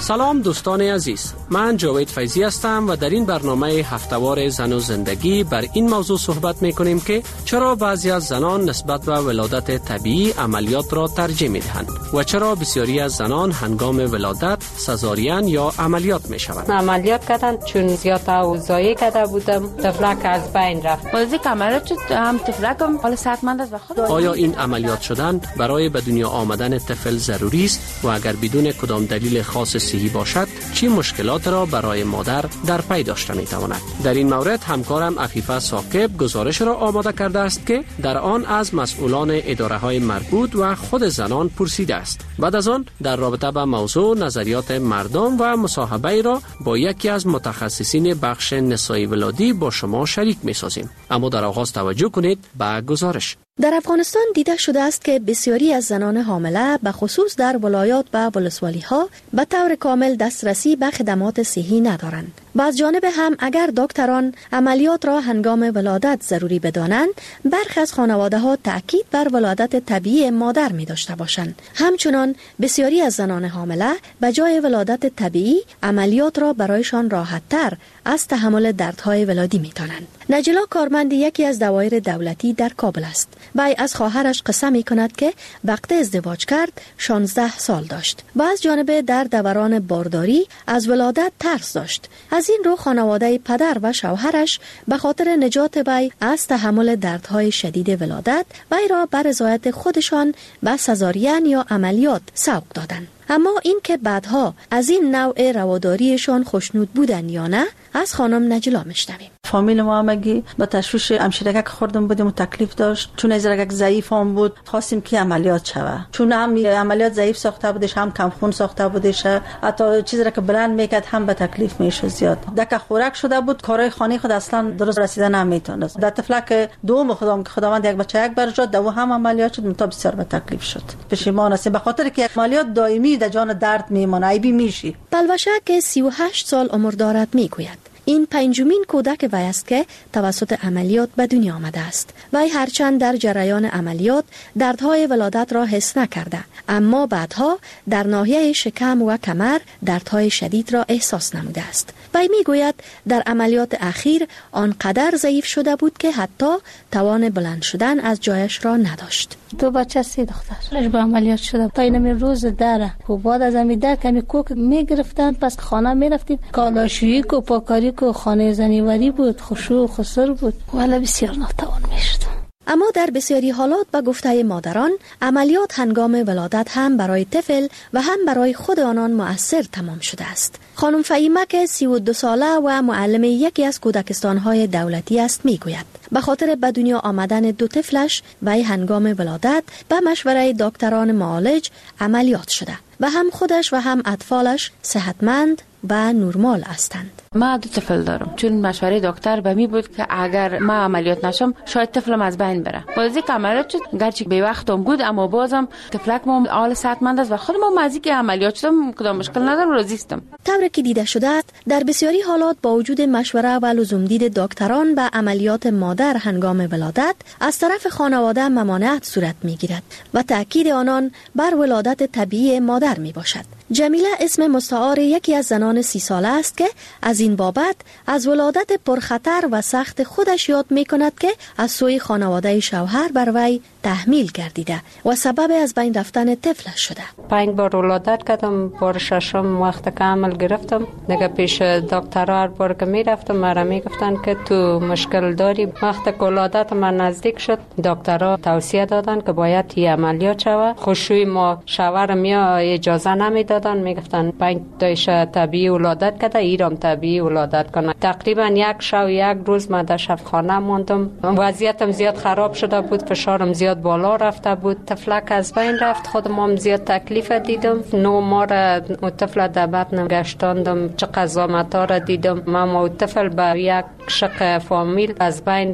Speaker 19: سلام دوستان عزیز، من جاوید فیضی هستم و در این برنامه هفته‌وار زن و زندگی بر این موضوع صحبت می‌کنیم که چرا بعضی از زنان نسبت به ولادت طبیعی عملیات را ترجیح می‌دهند و چرا بسیاری از زنان هنگام ولادت سزارین یا عملیات می‌شوند.
Speaker 20: عملیات کردن چون زیاد اوضاعی کرده بودم، طفلک از بین رفت. بازی عملیات شد، هم طفلکم حال صحتمند است و خود.
Speaker 19: آیا این عملیات شدن برای به دنیا آمدن طفل ضروری است و اگر بدون کدام دلیل خاص صحی باشد چه مشکلات را برای مادر در پی داشته میتواند؟ در این مورد همکارم عفیفه ثاقب گزارش را آماده کرده است که در آن از مسئولان اداره های مربوط و خود زنان پرسیده است. بعد از آن در رابطه با موضوع نظریات مردم و مصاحبه را با یکی از متخصصین بخش نسای ولادی با شما شریک میسازیم. اما در آغاز توجه کنید به گزارش.
Speaker 16: در افغانستان دیده شده است که بسیاری از زنان حامله به خصوص در ولایات و ولسوالی‌ها به طور کامل دسترسی به خدمات صحی ندارند. و از جانب هم اگر دکتران عملیات را هنگام ولادت ضروری بدانند، برخی از خانواده‌ها تأکید بر ولادت طبیعی مادر می داشته باشند. همچنان بسیاری از زنان حامله به جای ولادت طبیعی عملیات را برایشان راحت‌تر از تحمل دردهای ولادی می دانند. نجلا کارمند یکی از دوایر دولتی در کابل است. وی از خواهرش قصه می کند که وقت ازدواج کرد 16 سال داشت و از جانب در دوران بارداری از ولادت ترس داشت. از این رو خانواده پدر و شوهرش به خاطر نجات وی از تحمل دردهای شدید ولادت وی را بر رضایت خودشان به سزارین یا عملیات سوق دادند. اما این که بعدها از این نوع رواداریشان خوشنود بودن یا نه از خانم نجلا میشنویم.
Speaker 6: فامیل ما همگی با تشویش همشیرکه که خوردم بودیم و تکلیف داشت، چون از رگک ضعیف هم بود خواستیم که عملیات شوه، چون هم عملیات ضعیف ساخته بودش هم کم خون ساخته بودش، حتی چیزی را که بلند میکرد هم به تکلیف میشه زیاد. دک خورک شده بود، کارهای خانه خود اصلا درست رسیدن نمیتونست. در طفلک دوم خودم که خداوند یک بچه یک برجات دو هم عملیات شد، متا بسیار به تکلیف شد. پشیمان هستیم به خاطر که عملیات دائمی در جان درد میمونه، ایبی میشی.
Speaker 16: بلوشه که 38 سال عمر دارد میگوید این پنجمین کودک وی است که توسط عملیات به دنیا آمده است. وی هرچند در جریان عملیات دردهای ولادت را حس نکرده، اما بعدها در ناحیه شکم و کمر دردهای شدید را احساس نموده است. وی میگوید در عملیات اخیر آنقدر ضعیف شده بود که حتی توان بلند شدن از جایش را نداشت.
Speaker 21: دو بچه 3 دختر با عملیات شده تا این روز داره و بعد از عملیات کمی کوک میگرفتن، پس خانه میرفتیم کالاشویی کو پاکاری کو خانه زنیوری بود، خشوع خسر بود، ولی بسیار ناتوان میشد.
Speaker 16: اما در بسیاری حالات به گفته مادران عملیات هنگام ولادت هم برای طفل و هم برای خود آنان مؤثر تمام شده است. خانم فهیمه که 32 ساله و معلم یکی از کودکستان‌های دولتی است میگوید به خاطر به دنیا آمدن 2 طفلش وی هنگام ولادت به مشوره دکتران معالج عملیات شده و هم خودش و هم اطفالش صحتمند و نرمال هستند.
Speaker 21: ما 2 طفل دارم، چون مشوره دکتر به می بود که اگر ما عملیات نشم شاید طفلم از بین بره. بازی که عملیات شد گرچه به وقتم بود، اما بازم طفلک ما حال صحتمند است و خودم مزی که عملیات شدم کدام مشکل ندارم، راضی هستم.
Speaker 16: طوری که دیده شده است در بسیاری حالات با وجود مشوره و لزوم دید دکتران به عملیات مادر هنگام ولادت از طرف خانواده ممانعت صورت میگیرد و تأکید آنان بر ولادت طبیعی مادر می باشد. جمیله اسم مستعار یکی از زنان 30 ساله است که از این بابت از ولادت پرخطر و سخت خودش یاد می کند که از سوی خانواده شوهر بر وی تحمیل گردیده و سبب از بین رفتن طفلش شده.
Speaker 20: 5 بار ولادت کردم، بار 6م وقت که عمل گرفتم دیگه پیش دکترها هر بار که می رفتم مرا می گفتن که تو مشکل داری. وقت که ولادت من نزدیک شد دکترها توصیه دادن که باید این عملیات شود. خوشوی ما شوهرم یا اجازه نمیدادن، میگفتن 5 تایش طبیعی ولادت کرده، ایرام طبیعی ولادت کنه. تقریبا 1 شب 1 روز من در شفاخانه موندم. وضعیتم زیاد خراب شده بود، فشارم زیاد بالا رفته بود، طفلک از بین رفت، خودم هم زیاد تکلیف دیدم. 9 ماه و طفل در بطنم گشتاندم، چه قضامتا را دیدم. من و طفل به یک شق فامیل از بین رفت.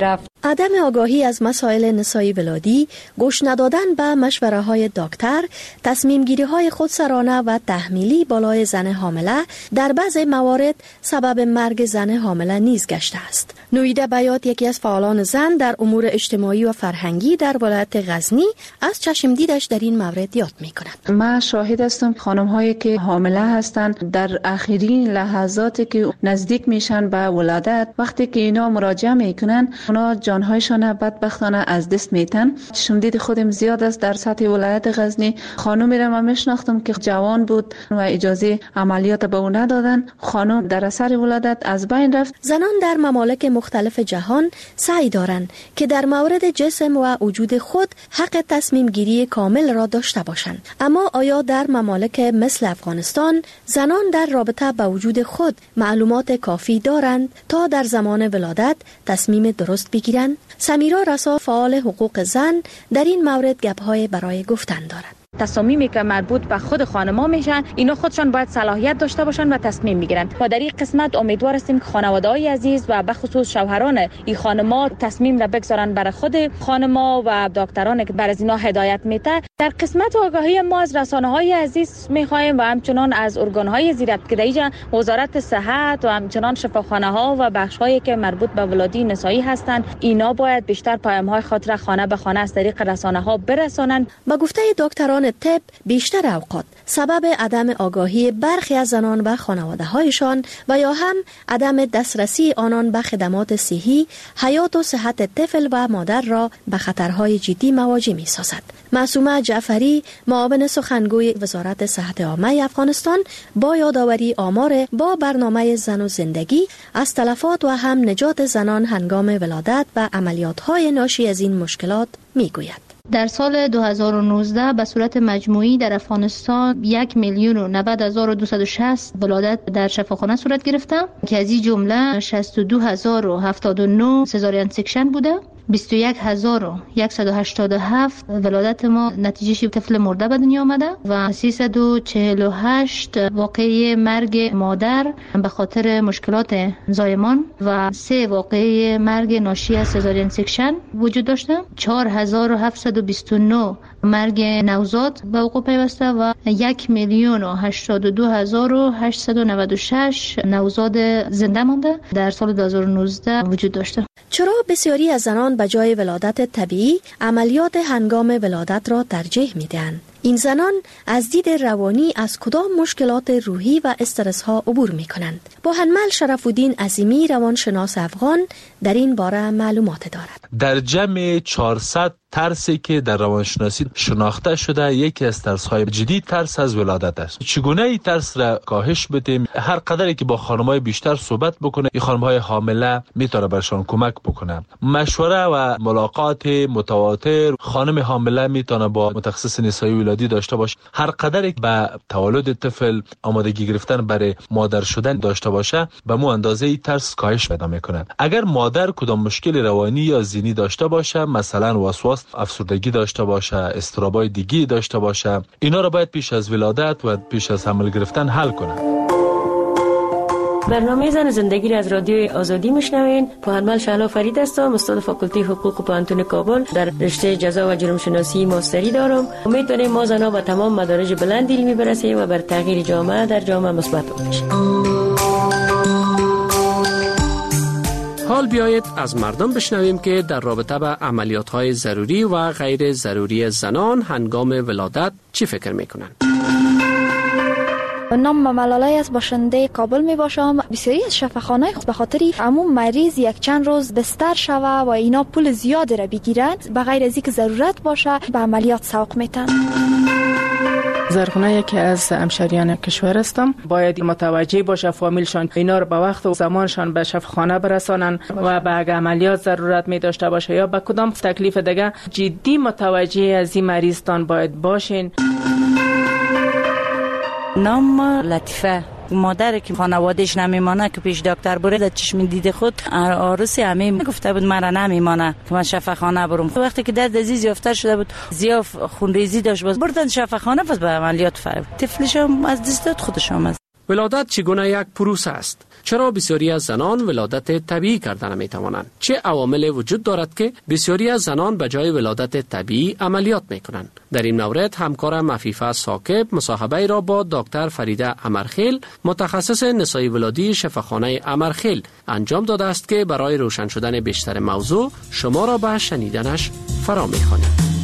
Speaker 16: عدم آگاهی از مسائل نسایی ولادی، گوش ندادن به مشوره های دکتر، تصمیم گیری های خودسرانه و تحمیلی بالای زن حامله در بعضی موارد سبب مرگ زن حامله نیز گشته است. نویده بیات، یکی از فعالان زن در امور اجتماعی و فرهنگی در ولایت غزنی، از چشم دیدش در این مورد یاد می کند.
Speaker 3: من شاهد هستم خانم هایی که حامله هستند در آخرین لحظاتی که نزدیک میشن به ولادت، وقتی که اینا مراجعه میکنن، اونا جانهایشان بدبختانه از دست میتن. چشم دید خودم زیاد است در سطح ولایت غزنی. خانومی را من میشناختم که جوان بود و اجازه عملیات به اون ندادن. خانم در اثر ولادت از بین رفت.
Speaker 16: زنان در ممالک مختلف جهان سعی دارند که در مورد جسم و وجود خود حق تصمیم گیری کامل را داشته باشند. اما آیا در ممالک مثل افغانستان زنان در رابطه با وجود خود معلومات کافی دارند تا در زمان ولادت تصمیم درست بگیرند؟ سمیرا رسا، فعال حقوق زن، در این مورد گپ‌های برای گفتن دارد.
Speaker 22: تصامیمی که مربوط به خود خانم‌ها میشن، اینا خودشان باید صلاحیت داشته باشن و تصمیم میگیرن و در این قسمت امیدوار هستیم که خانواده‌های عزیز و به خصوص شوهران این خانم‌ها تصمیم را بگذارن برای خود خانم‌ها و دکتران که بر از اینا هدایت میده. در قسمت آگاهی ما از رسانه‌های عزیز می‌خوایم و همچنان از ارگان‌های زیربطگی وزارت صحت و همچنان شفاخانه‌ها و بخش‌هایی که مربوط به ولادت نسایی هستند، اینا باید بیشتر پیام‌های خاطر خانه به خانه از طریق رسانه‌ها برسانند.
Speaker 16: با گفته دکتران طب، بیشتر اوقات سبب عدم آگاهی برخی از زنان و خانواده‌هایشان و یا هم عدم دسترسی آنان به خدمات صحی، حیات و صحت طفل و مادر را به خطرهای جدی مواجه می‌سازد. معصومه جعفری، معاون سخنگوی وزارت صحت عامه افغانستان، با یادآوری آمار با برنامه زن و زندگی از تلفات و هم نجات زنان هنگام ولادت و عملیات‌های ناشی از این مشکلات می‌گوید.
Speaker 2: در سال 2019 به صورت مجموعی در افغانستان 1,090,260 ولادت در شفاخانه صورت گرفته که از این جمله 62,079 سزارین سکشن بوده. 21,187 ولادت ما نتیجه طفل مرده به دنیا آمده و 348 واقعه مرگ مادر به خاطر مشکلات زایمان و 3 واقعه مرگ ناشی از سزارین سکشن وجود داشته. 4,729 مرگ نوزاد به وقوع پیوسته و 1,082,896 نوزاد زنده مانده در سال 2019 وجود داشته.
Speaker 16: چرا بسیاری از زنان به جای ولادت طبیعی عملیات هنگام ولادت را ترجیح میدهند؟ این زنان از دید روانی از کدام مشکلات روحی و استرس ها عبور می کنند؟ بوهنمل شرف الدین عظیمی، روانشناس افغان، در این باره معلومات دارد.
Speaker 23: در جمع 400 ترسی که در روانشناسی شناخته شده، یکی از ترس‌های جدی ترس از ولادت است. چگونه این ترس را کاهش بدیم؟ هر قدری که با خانم‌های بیشتر صحبت بکنه، این خانم‌های حامله میتونه برشان کمک بکنه. مشوره و ملاقات متواتر، خانم حامله میتونه با متخصص نسایی ولادی داشته باشه. هر قدری به تولد طفل آمادگی گرفتن برای مادر شدن داشته باشه، به مو اندازه این ترس کاهش پیدا میکنه. اگر مادر کدام مشکل روانی یا ذهنی داشته باشه، مثلا وسواس، افسردگی داشته باشه، اضطرابای دیگی داشته باشه، اینا رو باید پیش از ولادت و پیش از حمل گرفتن حل کنه.
Speaker 24: برنامه زن زندگی را از رادیوی آزادی میشنوین. بوهنمل شهلا فرید هستم، استاد فاکولته حقوق پانتون کابل. در رشته جزا و جرم شناسی ماستری دارم. امیدواریم ما زنها به تمام مدارج بلند علمی برسیم و بر تغییر جامعه در جامعه مثبت باشیم.
Speaker 19: حال بیایید از مردم بشنویم که در رابطه با عملیات‌های ضروری و غیر ضروری زنان هنگام ولادت چی فکر میکنند.
Speaker 25: نام ملاله از باشنده کابل می باشم. بسیاری از شفاخانه به خاطر عموم مریض یک چند روز بستر شوه و اینا پول زیاد را بگیرند، به غیر از اینکه ضرورت باشه به عملیات سوق میتن.
Speaker 26: زرخونه یکی از همشهریان کشور هستم. باید متوجه باشه فامیلشان اینا رو به وقت و زمانشان به شفاخانه برسانن و به عملیات ضرورت می داشته باشه یا به کدام تکلیف دیگه جدی متوجه از این مریضتان باید باشین.
Speaker 27: نام لطیفه، مادر که خانوادهش نمیمانه که پیش دکتر بره، در چشم دید خود عروسی همه گفته بود مرا نمیمانه که من شفاخانه برم. وقتی که درد عزیز یافته شده بود، زیاف خونریزی داشت، باز بردن شفاخانه، پس به عملیات فرد طفلش هم از دست داد، خودش هم از
Speaker 19: ولادت چگونه یک پروسه است؟ چرا بسیاری از زنان ولادت طبیعی کردن نمی توانند؟ چه عوامل وجود دارد که بسیاری از زنان به جای ولادت طبیعی عملیات می کنند؟ در این مورد همکارم عفیفه ثاقب مصاحبه را با دکتر فریده امرخیل متخصص نسای ولادی شفاخانه امرخیل انجام داده است که برای روشن شدن بیشتر موضوع شما را به شنیدنش فرا می‌خوانیم.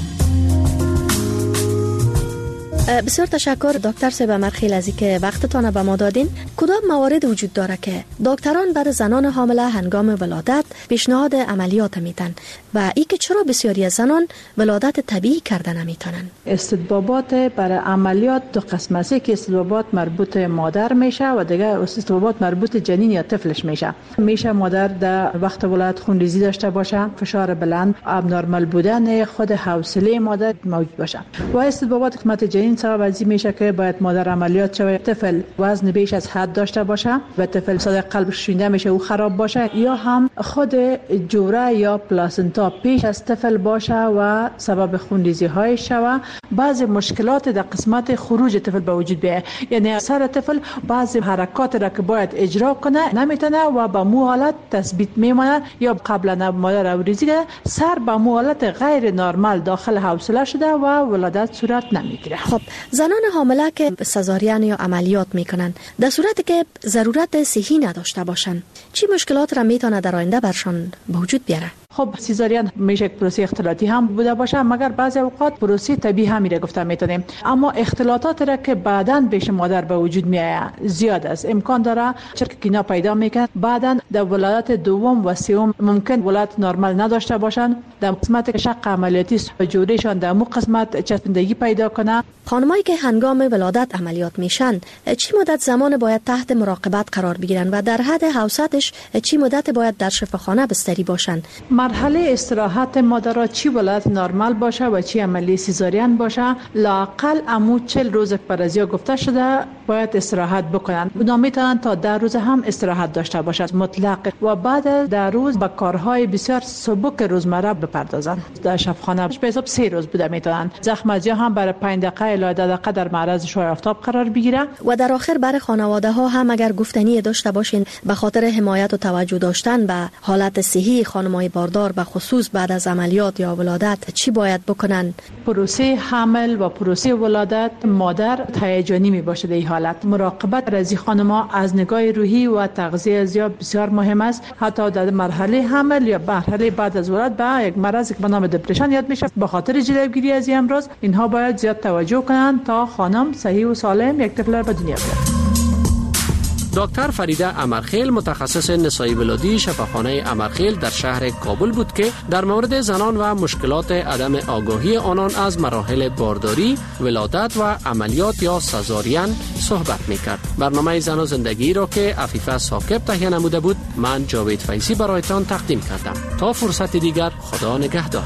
Speaker 16: بسیار تشکر دکتر صاحب امرخیل از اینکه وقتتان به ما دادین. کدام موارد وجود داره که دکتران بر زنان حامله هنگام ولادت پیشنهاد عملیات میتن و ای که چرا بسیاری از زنان ولادت طبیعی کردن نمیتونن؟
Speaker 4: استطبابات برای عملیات دو قسم است که استطبابات مربوط مادر میشه و دیگه استطبابات مربوط جنین یا طفلش میشه مادر در وقت ولادت خونریزی داشته باشه، فشار بلند، ابنرمال بودن خود حوصله مادر موجود باشه و استطبابات قسمت جنین سبب از این میشه که باید مادر عملیات شود، طفل وزن بیش از حد داشته باشه و طفل صدای قلبش شینده میشه و خراب باشه، یا هم خود جوره یا پلاسنتا پیش از طفل باشه و سبب خونریزی های شود. بعضی مشکلات در قسمت خروج طفل به وجود بیاید، یعنی سر طفل بعضی حرکات را که باید اجرا کنه نمیتونه و به مو حالت تثبیت میمونه، یا قبلا مادر اوریزی که سر به مو حالت غیر نرمال داخل حوصله شده و ولادت صورت نمیگیره.
Speaker 16: خب زنان حامله که سزارین یا عملیات میکنن در صورتی که ضرورت صحی نداشته باشن چی مشکلات را میتونه در آینده برشان به وجود بیاره؟
Speaker 4: خب سیزارین میشه یک پروسه اختلاطی هم بوده باشه، مگر بعضی اوقات پروسه طبیعی هم میره گفته میتونیم، اما اختلاطات را که بعداً پیش مادر به وجود میاد زیاد است، امکان داره چرا که اینا پیدا میکنه بعداً در ولادت دوم و سوم ممکن ولادت نرمال نداشته باشن، در قسمت شق عملیاتی جوریشان در مو قسمت چسبندگی پیدا کنه.
Speaker 16: خانمایی که هنگام ولادت عملیات میشن چی مدت زمان باید تحت مراقبت قرار بگیرن و در حد حوصلش چی مدت باید در شفاخانه بستری باشن؟
Speaker 4: مرحله استراحت مادر چی ولادت نرمال باشه و چی عملی سیزارین باشه لااقل امو 40 روز پر از یا گفته شده باید استراحت بکنن. اونا میتونن تا 10 روز هم استراحت داشته باشند مطلق و بعد 10 روز با کارهای بسیار سبک روزمره بپردازن. در شفاخانه به حساب 3 روز بوده میتونن. زخم از هم برای 5 دقیقه الی 10 دقیقه در معرض شعاع آفتاب قرار بگیره.
Speaker 16: و در آخر برای خانواده ها هم اگر گفتنی داشته باشین به خاطر حمایت و توجه داشتن به حالت صحی خانمای باردار به خصوص بعد از عملیات یا ولادت چی باید بکنن؟
Speaker 4: پروسه حمل و پروسه ولادت مادر هیجانی می باشه. در این حالت مراقبت از خانم‌ها از نگاه روحی و تغذیه زیاد بسیار مهم است. حتی در مرحله حمل یا مرحله بعد از ولادت به یک مرض به نام دپرشن یاد میشه. به خاطر جلوگیری از این امراض اینها باید زیاد توجه کنند تا خانم صحیح و سالم یک طفل به دنیا بیاره.
Speaker 19: دکتر فریده امرخیل متخصص نسای ولادی شفاخانه امرخیل در شهر کابل بود که در مورد زنان و مشکلات عدم آگاهی آنان از مراحل بارداری، ولادت و عملیات یا سزارین صحبت میکرد. برنامه زن و زندگی را که عفیفه ثاقب تهیه نموده بود من جاوید فیضی برایتان تقدیم کردم. تا فرصت دیگر خدا نگهدار.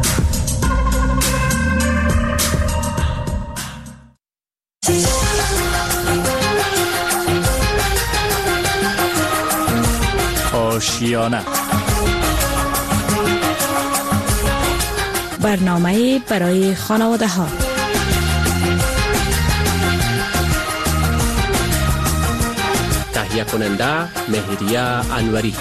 Speaker 5: آشیانه
Speaker 22: برنامه برای خانواده ها.
Speaker 19: تهیه کننده مهریه انوری.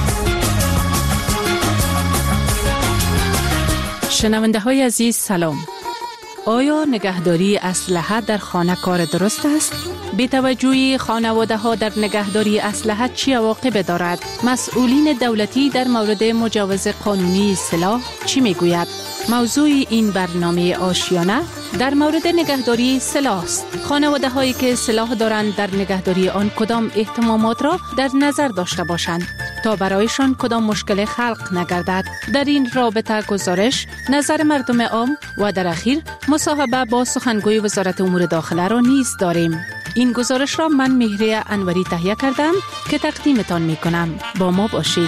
Speaker 22: شنونده های عزیز سلام. آیا نگهداری اسلحه در خانه کار درست است؟ بی توجهی خانواده ها در نگهداری اسلحه چی عواقب دارد؟ مسئولین دولتی در مورد مجوز قانونی سلاح چی میگوید؟ موضوع این برنامه آشیانه در مورد نگهداری سلاح است. خانواده هایی که سلاح دارند در نگهداری آن کدام اهتمامات را در نظر داشته باشند تا برایشان کدام مشکل خلق نگردد. در این رابطه گزارش، نظر مردم عام و در اخیر مصاحبه با سخنگوی وزارت امور داخله را نیز داریم. این گزارش را من مهریه انوری تهیه کردم که تقدیمتان می کنم. با ما باشید.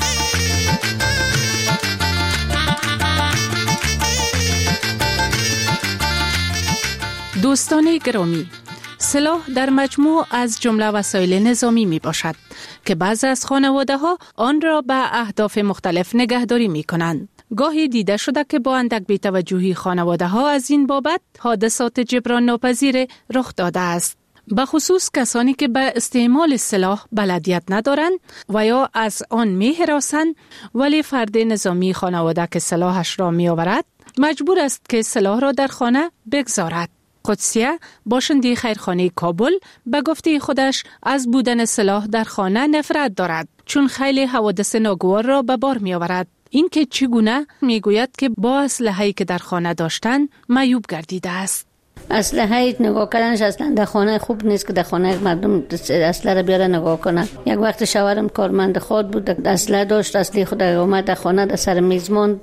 Speaker 22: دوستان گرامی، سلاح در مجموع از جمله وسایل نظامی می باشد که بعضی از خانواده ها آن را به اهداف مختلف نگهداری می کنند. گاهی دیده شده که با اندک بی‌توجهی خانواده ها از این بابت حادثات جبران ناپذیر رخ داده است.
Speaker 7: به خصوص کسانی که به استعمال سلاح بلدیت ندارند و یا از آن می هراسند، ولی فرد نظامی خانواده که سلاحش را می آورد مجبور است که سلاح را در خانه بگذارد. قدسیه باشنده خیرخانه کابل به گفته خودش از بودن سلاح در خانه نفرت دارد، چون خیلی حوادث ناگوار را به بار می آورد. این که چگونه می گوید که با اسلحه‌ای که در خانه داشتن معیوب گردیده است.
Speaker 8: اسلحه نگاه کردنش اصلا در خانه خوب نیست که در خانه مردم اسلحه را بیاره نگاه کنن. یک وقت شوهرم کارمند خود بود، اسلحه داشت، اسلحه خود اومد در خانه در سر میز ماند،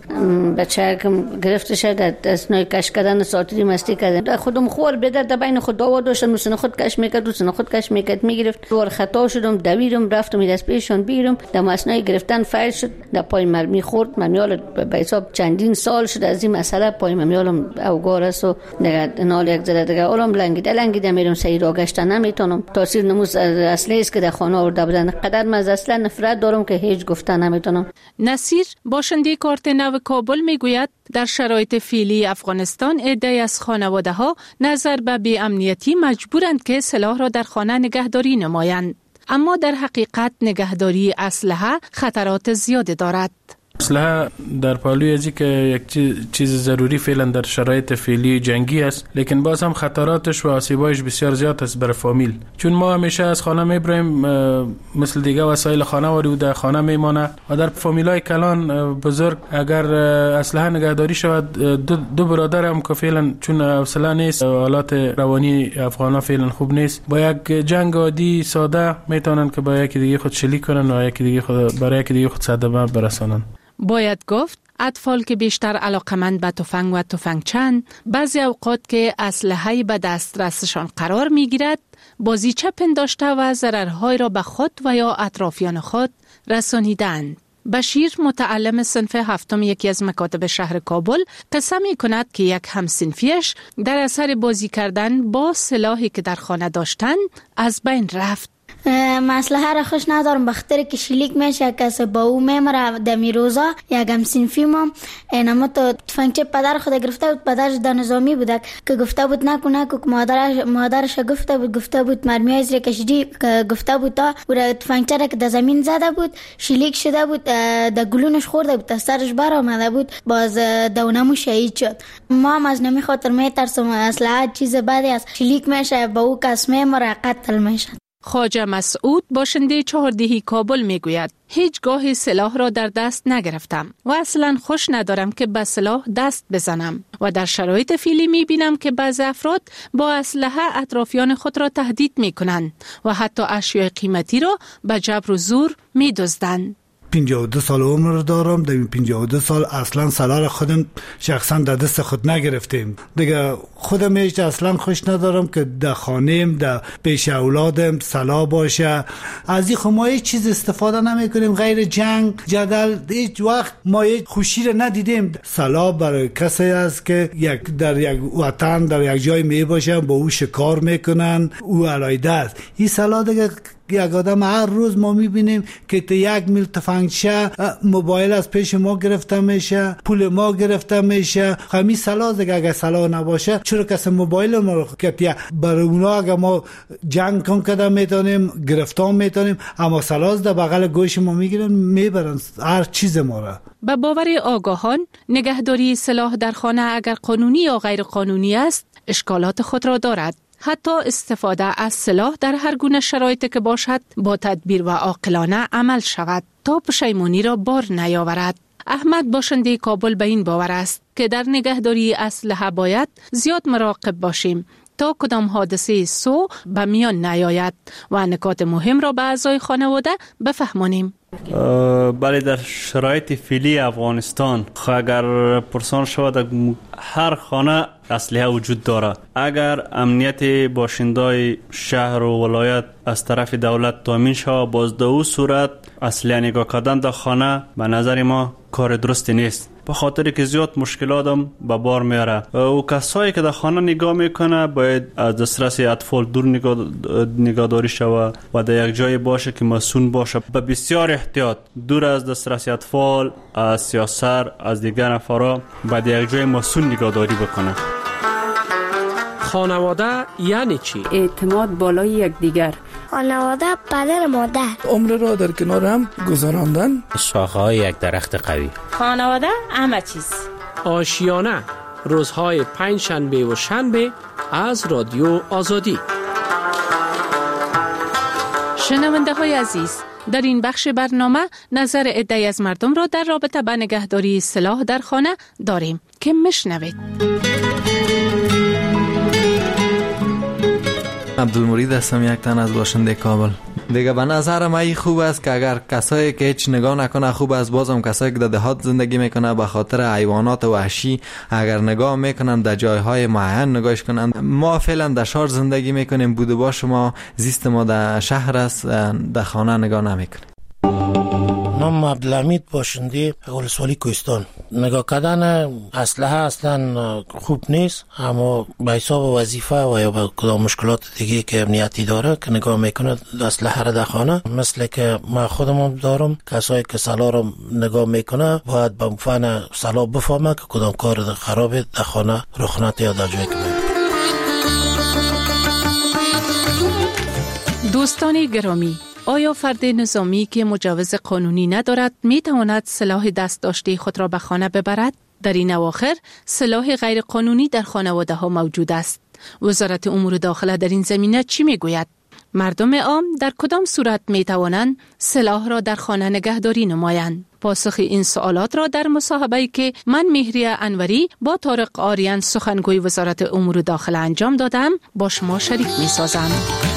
Speaker 8: بچه که گرفته شد در اثنای کش کردن ساتری مستی کردن، خودم خور بدر در بین خود دعوا داشتم، سن خود کش میکرد، سن خود کش میکرد، میگرفت، دور خطا شدم، دویدم رفتم دست پیشون بیرم، در مسئله گرفتن فایل شد، در پای مرمی خورد، مرمیال به حساب چندین سال شد از این مسئله، پای مرمیالم اوگار است و نال یک زده دیگه اولم لنگیده میرم سعی را گشتن نمیتونم. تاثیر نموز اصلی است که در خانه آورده بودن. قدر من از اصلا نفرت دارم که هیچ گفتن نمیتونم.
Speaker 7: نصیر باشنده کارت نو کابل میگوید در شرایط فعلی افغانستان عده‌ای از خانواده ها نظر به بی‌امنیتی مجبورند که سلاح را در خانه نگهداری نمایند، اما در حقیقت نگهداری اسلحه خطرات زیادی دارد.
Speaker 23: اسلحه در پالوی ازی که یک چیز ضروری فعلا در شرایط فعلی جنگی است، لیکن باز هم خطراتش و آسیبایش بسیار زیاد است برای فامیل، چون ما همیشه از خانه میبریم مثل دیگه وسایل خانه واری و در خانه میمانه و در فامیلای کلان بزرگ اگر اسلحه نگهداری شود دو برادر هم که فعلا چون حوصله نیست، حالات روانی افغانا فعلا خوب نیست، با یک جنگ عادی ساده میتونن که با یکی دیگه خود شلیک کنن و یکی دیگه خود برای یکی دیگه خود صدمه برسانن. باید گفت اطفال که بیشتر علاقمند به تفنگ و تفنگچند، بعضی اوقات که اسلحه‌ای به دسترسشان قرار میگیرد بازیچه پنداشته و ضررهای را به خود و یا اطرافیان خود رسانیدند. بشیر متعلم صنف هفتم یکی از مکاتب شهر کابل قصه می کند که یک همصنفیش در اثر بازی کردن با سلاحی که در خانه داشتند از بین رفت.
Speaker 10: مسئله را خوش ندارم بخاطر که شلیک میشه کسی با او میمره دمی روزا. یک همصنفی ما اینما تو تفنگچه پدر خود گرفته بود، پدرش در نظامی بود که گفته بود نکو که مادرش گفته بود مرمیای زیر کشیدی، گفته بود تا او تفنگچه را که در زمین زده بود شلیک شده بود، در گلونش خورده بود، از سرش بر آمده بود، باز دونمو شهید شد. ما هم از نمی خاطر میترسم اسلحه چیز بدی است، شلیک میشه با او کس میمره قتل میشه.
Speaker 7: خواجه مسعود باشنده چهاردهی کابل میگوید هیچگاه سلاح را در دست نگرفتم و اصلا خوش ندارم که به سلاح دست بزنم و در شرایط فعلی میبینم که بعضی افراد با اسلحه اطرافیان خود را تهدید میکنند و حتی اشیاء قیمتی را به جبر و زور میدزدند.
Speaker 11: 52 سال عمر دارم. در این 52 سال اصلا سلاح را خودم شخصا در دست خود نگرفتیم دیگه. خودم هیچ اصلا خوش ندارم که در خانه‌ام در پیش اولادم سلاح باشه. از این ما هیچ چیز استفاده نمی کنیم غیر جنگ جدل. هیچ وقت ما هیچ خوشی را ندیدیم. سلاح برای کسی است که در یک وطن در یک جای می باشه با او شکار میکنن، او علایده است. این سلاح دیگه یک آدم هر روز ما میبینیم که تا 1 میل تفنگچه، موبایل از پیش ما گرفته میشه، پول ما گرفته میشه. همین سلاح دیگه اگر سلاح نباشه چرا کسی موبایل ما رو کتیه؟ برای اونا اگر ما جنگ کن کده میتونیم، گرفتار میتونیم، اما سلاح در بغل گوش ما میگیرن میبرن هر چیز ما را.
Speaker 7: به باور آگاهان نگهداری سلاح در خانه اگر قانونی یا غیر قانونی است اشکالات خود را دارد. حتی استفاده از سلاح در هر گونه شرایطی که باشد با تدبیر و عاقلانه عمل شود تا پشیمانی را بار نیاورد. احمد باشنده کابل به این باور است که در نگهداری اسلحه باید زیاد مراقب باشیم تا کدام حادثه سو به میان نیاید و نکات مهم را به اعضای خانواده بفهمانیم.
Speaker 12: بله، در شرایط فعلی افغانستان اگر پرسان شود هر خانه اسلحه وجود دارد. اگر امنیت باشندای شهر و ولایت از طرف دولت تامین شود، باز در او صورت اسلحه نگاه کردن در خانه به نظر ما کار درستی نیست، به خاطر که زیاد مشکلات هم به بار میاره. و کسایی که در خانه نگاه میکنه باید از دسترس اطفال دور نگهداری شود و در یک جای باشه که مسئول باشه. به بسیار احتیاط دور از دسترس اطفال، از سیاسر، از دیگر نفرا، باید یک جای مسئول نگهداری بکنه.
Speaker 19: خانواده یعنی چی؟
Speaker 24: اعتماد بالای یکدیگر.
Speaker 10: خانواده پدر مادر.
Speaker 1: عمر را در کنار هم گذراندن.
Speaker 9: شاخه‌های یک درخت قوی.
Speaker 24: خانواده همه چیز.
Speaker 19: آشیانه روزهای پنجشنبه و شنبه از رادیو آزادی.
Speaker 7: شنونده های عزیز، در این بخش برنامه نظر عده‌ای از مردم را در رابطه با نگهداری سلاح در خانه داریم که میشنوید.
Speaker 13: عبدالمرید هستم، یک تن از باشنده کابل. دیگه به نظر من خوب است که اگر کسایی که هیچ نگاه نکنه خوب است، بازم کسایی که در دهات زندگی میکنه به خاطر حیوانات وحشی اگر نگاه میکنن در جایهای معین نگاهش کنن. ما فعلا در شهر زندگی میکنیم، بوده باش ما زیست ما در شهر است، در خانه نگاه نمیکنیم.
Speaker 14: نام عبدالحمید باشنده ولسوالی کوهستان. نگاه کردن اسلحه اصلا خوب نیست، اما به حساب وظیفه و یا به کدام مشکلات دیگه که امنیتی داره که نگاه میکنه اسلحه را در خانه، مثل که من خودم دارم، کسایی که سلاح را نگاه میکنه باید به فن سلاح بفهمه که کدام کار خراب در خانه رخ نده یا در جایی که
Speaker 7: دوستان گرامی، آیا فرد نظامی که مجوز قانونی ندارد می تواند سلاح دست داشته خود را به خانه ببرد؟ در این اواخر سلاح غیر قانونی در خانواده ها موجود است. وزارت امور داخله در این زمینه چی می گوید؟ مردم عام در کدام صورت می توانند سلاح را در خانه نگهداری نمایند؟ پاسخ این سوالات را در مصاحبه‌ای که من مهریه انوری با طارق آریان سخنگوی وزارت امور داخله انجام دادم با شما شریک می سازم.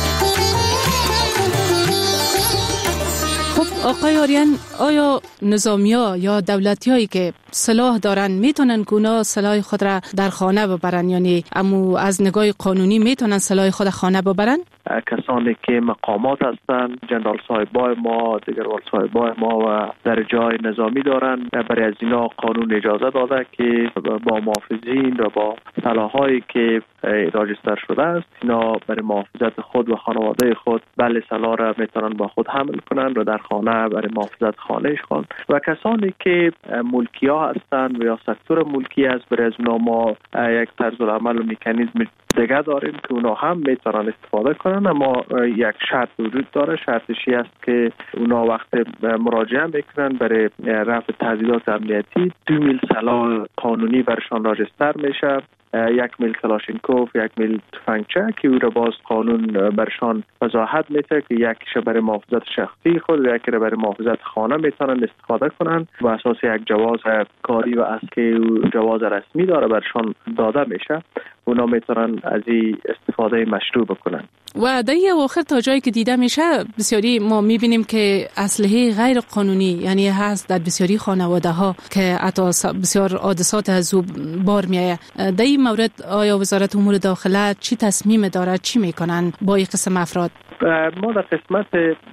Speaker 7: آقای آریان، آیا نظامی‌ها یا دولتی‌هایی که سلاح دارن میتونن گونه سلاح خود را در خانه ببرن، یعنی امو از نگاه قانونی میتونن سلاح خود خانه ببرن؟
Speaker 15: کسانی که مقامات هستند، جنرال صاحبای ما، دیگرال صاحبای ما و در جای نظامی دارن، برای از اینا قانون اجازه داده که با محافظین و با سلاحایی که راجستر شده است اینا برای محافظت خود و خانواده خود بله سلاح را میتونن با خود حمل کنن و در خانه برای محافظت خانهش خون. و کسانی که ملکی ها هستند و یا سکتور ملکی است، برای از اونا ما یک طرز العمل و مکانیزم دیگه داریم که اونا هم میتونن استفاده کنن، اما یک شرط وجود داره. شرطشی است که اونا وقت مراجعه میکنن برای رفع تهدیدات امنیتی 2 میل سلاح قانونی برشان راجستر میشه، 1 میل کلاشینکوف، 1 میل تفنگچه که او را باز قانون برشان وضاحت میده که یکیش برای محافظت شخصی خود و یکی را برای محافظت خانه میتونن استفاده کنن و اساس یک جواز کاری و اسکی و جواز رسمی داره برشان داده میشه. اونا میتونن از این استفاده مشروع بکنن.
Speaker 7: و در این اواخر تا جایی که دیده میشه بسیاری ما میبینیم که اسلحه غیر قانونی یعنی هست در بسیاری خانواده ها که حتی بسیار حادثات از او بار میایه. در این مورد آیا وزارت امور داخله چی تصمیم داره، چی میکنن با این قسم افراد؟
Speaker 15: ما در قسمت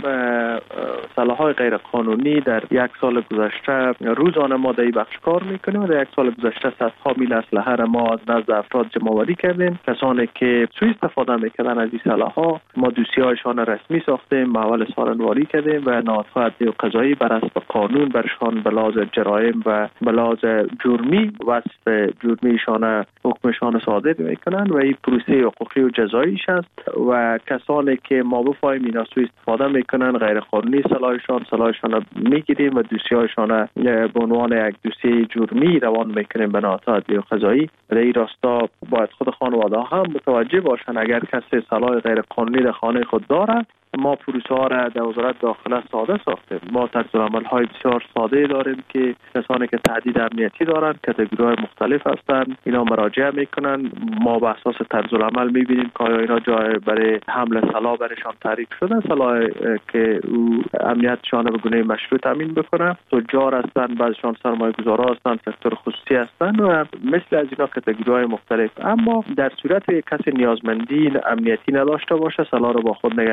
Speaker 15: سلاح‌های غیر قانونی در 1 سال گذشته روزانه ما در این بخش کار میکنیم و در 1 سال گذشته صدها میل اسلحه را ما از نزد افراد جمع‌آوری کردیم. کسانی که سوء استفاده میکردن از این سلاح‌ها ما دوسیه‌هایشان رسمی ساختیم، محول سارنواری کردیم و نهادهای عدلی و قضایی بر اساس قانون برشان به لحاظ جرایم و به لحاظ جرمی وصف جرمیشان حکمشان صادر میکنن و این پروسه حقوقی و جزاییش است. و کسانی که ما بفهمیم اینا سوء استفاده میکنن غیر قانونی سلاحشان را میگیریم و دوسیه‌هایشان به عنوان یک دوسیه جرمی روان میکنیم به نهادهای عدلی و قضایی. در این راستا باید خود خانواده هم متوجه باشن اگر کسی سلاح غیر قانونی در خانه خود داره. ما پروسه ها را در وزارت داخله ساده ساختیم. ما طرزالعمل های بسیار ساده داریم که کسانی که تهدید امنیتی دارند، کاتگوری مختلف هستند، اینا مراجعه میکنن. ما به اساس طرزالعمل میبینیم که آیا اینا جای برای حمل سلاح برشان تعریف شده، سلاح که او امنیتشان به گونه مشروع تامین بکنه. تجار هستند، بعضیشان سرمایه‌گذارا هستند، سکتور خصوصی هستند و مثل از اینا کاتگوری مختلف. اما در صورت کسی نیازمندی امنیتی نداشته باشه، سلاح رو با خود نگهداری کنه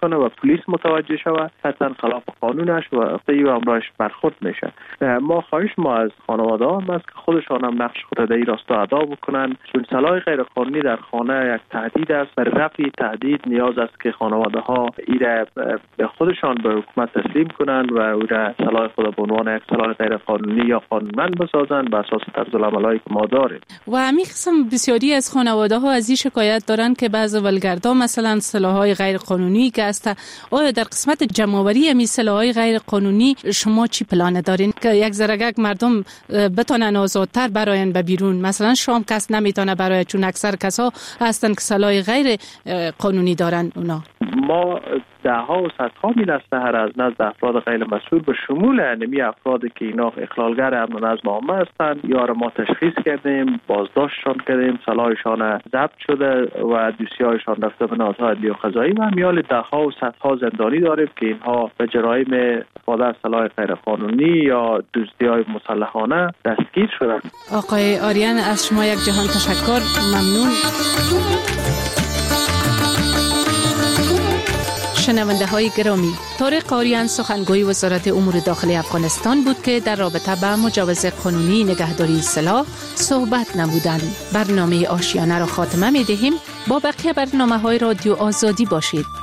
Speaker 15: کنه و پلیس متوجه شود قطعا خلاف قانونش و طیب امرایش برخورد میشه. ما خواهش ما از خانواده هم است که خودشان هم نقش خود در این راستا ادا بکنن، چون سلاح غیر قانونی در خانه یک تهدید است. برای رفع تهدید نیاز است که خانواده ها ایره به خودشان به حکومت تسلیم کنن و او را سلاح خود به عنوان یک سلاح غیر قانونی یا قانونمند بسازن بر اساس طرز العملایی که ما داریم.
Speaker 7: و همین قسم بسیاری از خانواده ها از این شکایت دارن که بعض ولگردا مثلا سلاح‌های غیر قانونی که است. آیا در قسمت جمع‌آوری همین سلاح‌های غیر قانونی شما چی پلان دارین که یک ذره مردم بتونن آزادتر براین به بیرون؟ مثلا شام کس نمیتونه برای، چون اکثر کسا هستن که سلاح غیر قانونی دارن. اونا
Speaker 15: ما دهها و صدها میل اسلحه از نزد افراد غیر مسئول به شمول انمی افرادی که اینا اخلالگر امن و نظم عامه هستند یار ما تشخیص کردیم، بازداشتشان کردیم، سلاحشان ضبط شده و دوسیه‌هایشان رفته به نهادهای عدلی و قضایی و میال دهها و صدها زندانی داریم که اینها به جرایم استفاده از سلاح غیر قانونی یا دزدی‌های مسلحانه دستگیر شدند.
Speaker 7: آقای آریان از شما یک جهان تشکر. ممنون. شنونده های گرامی، طارق آریان سخنگوی وزارت امور داخلی افغانستان بود که در رابطه با مجوز قانونی نگهداری سلاح صحبت نمودند. برنامه آشیانه را خاتمه می دهیم. با بقیه برنامه های رادیو آزادی باشید.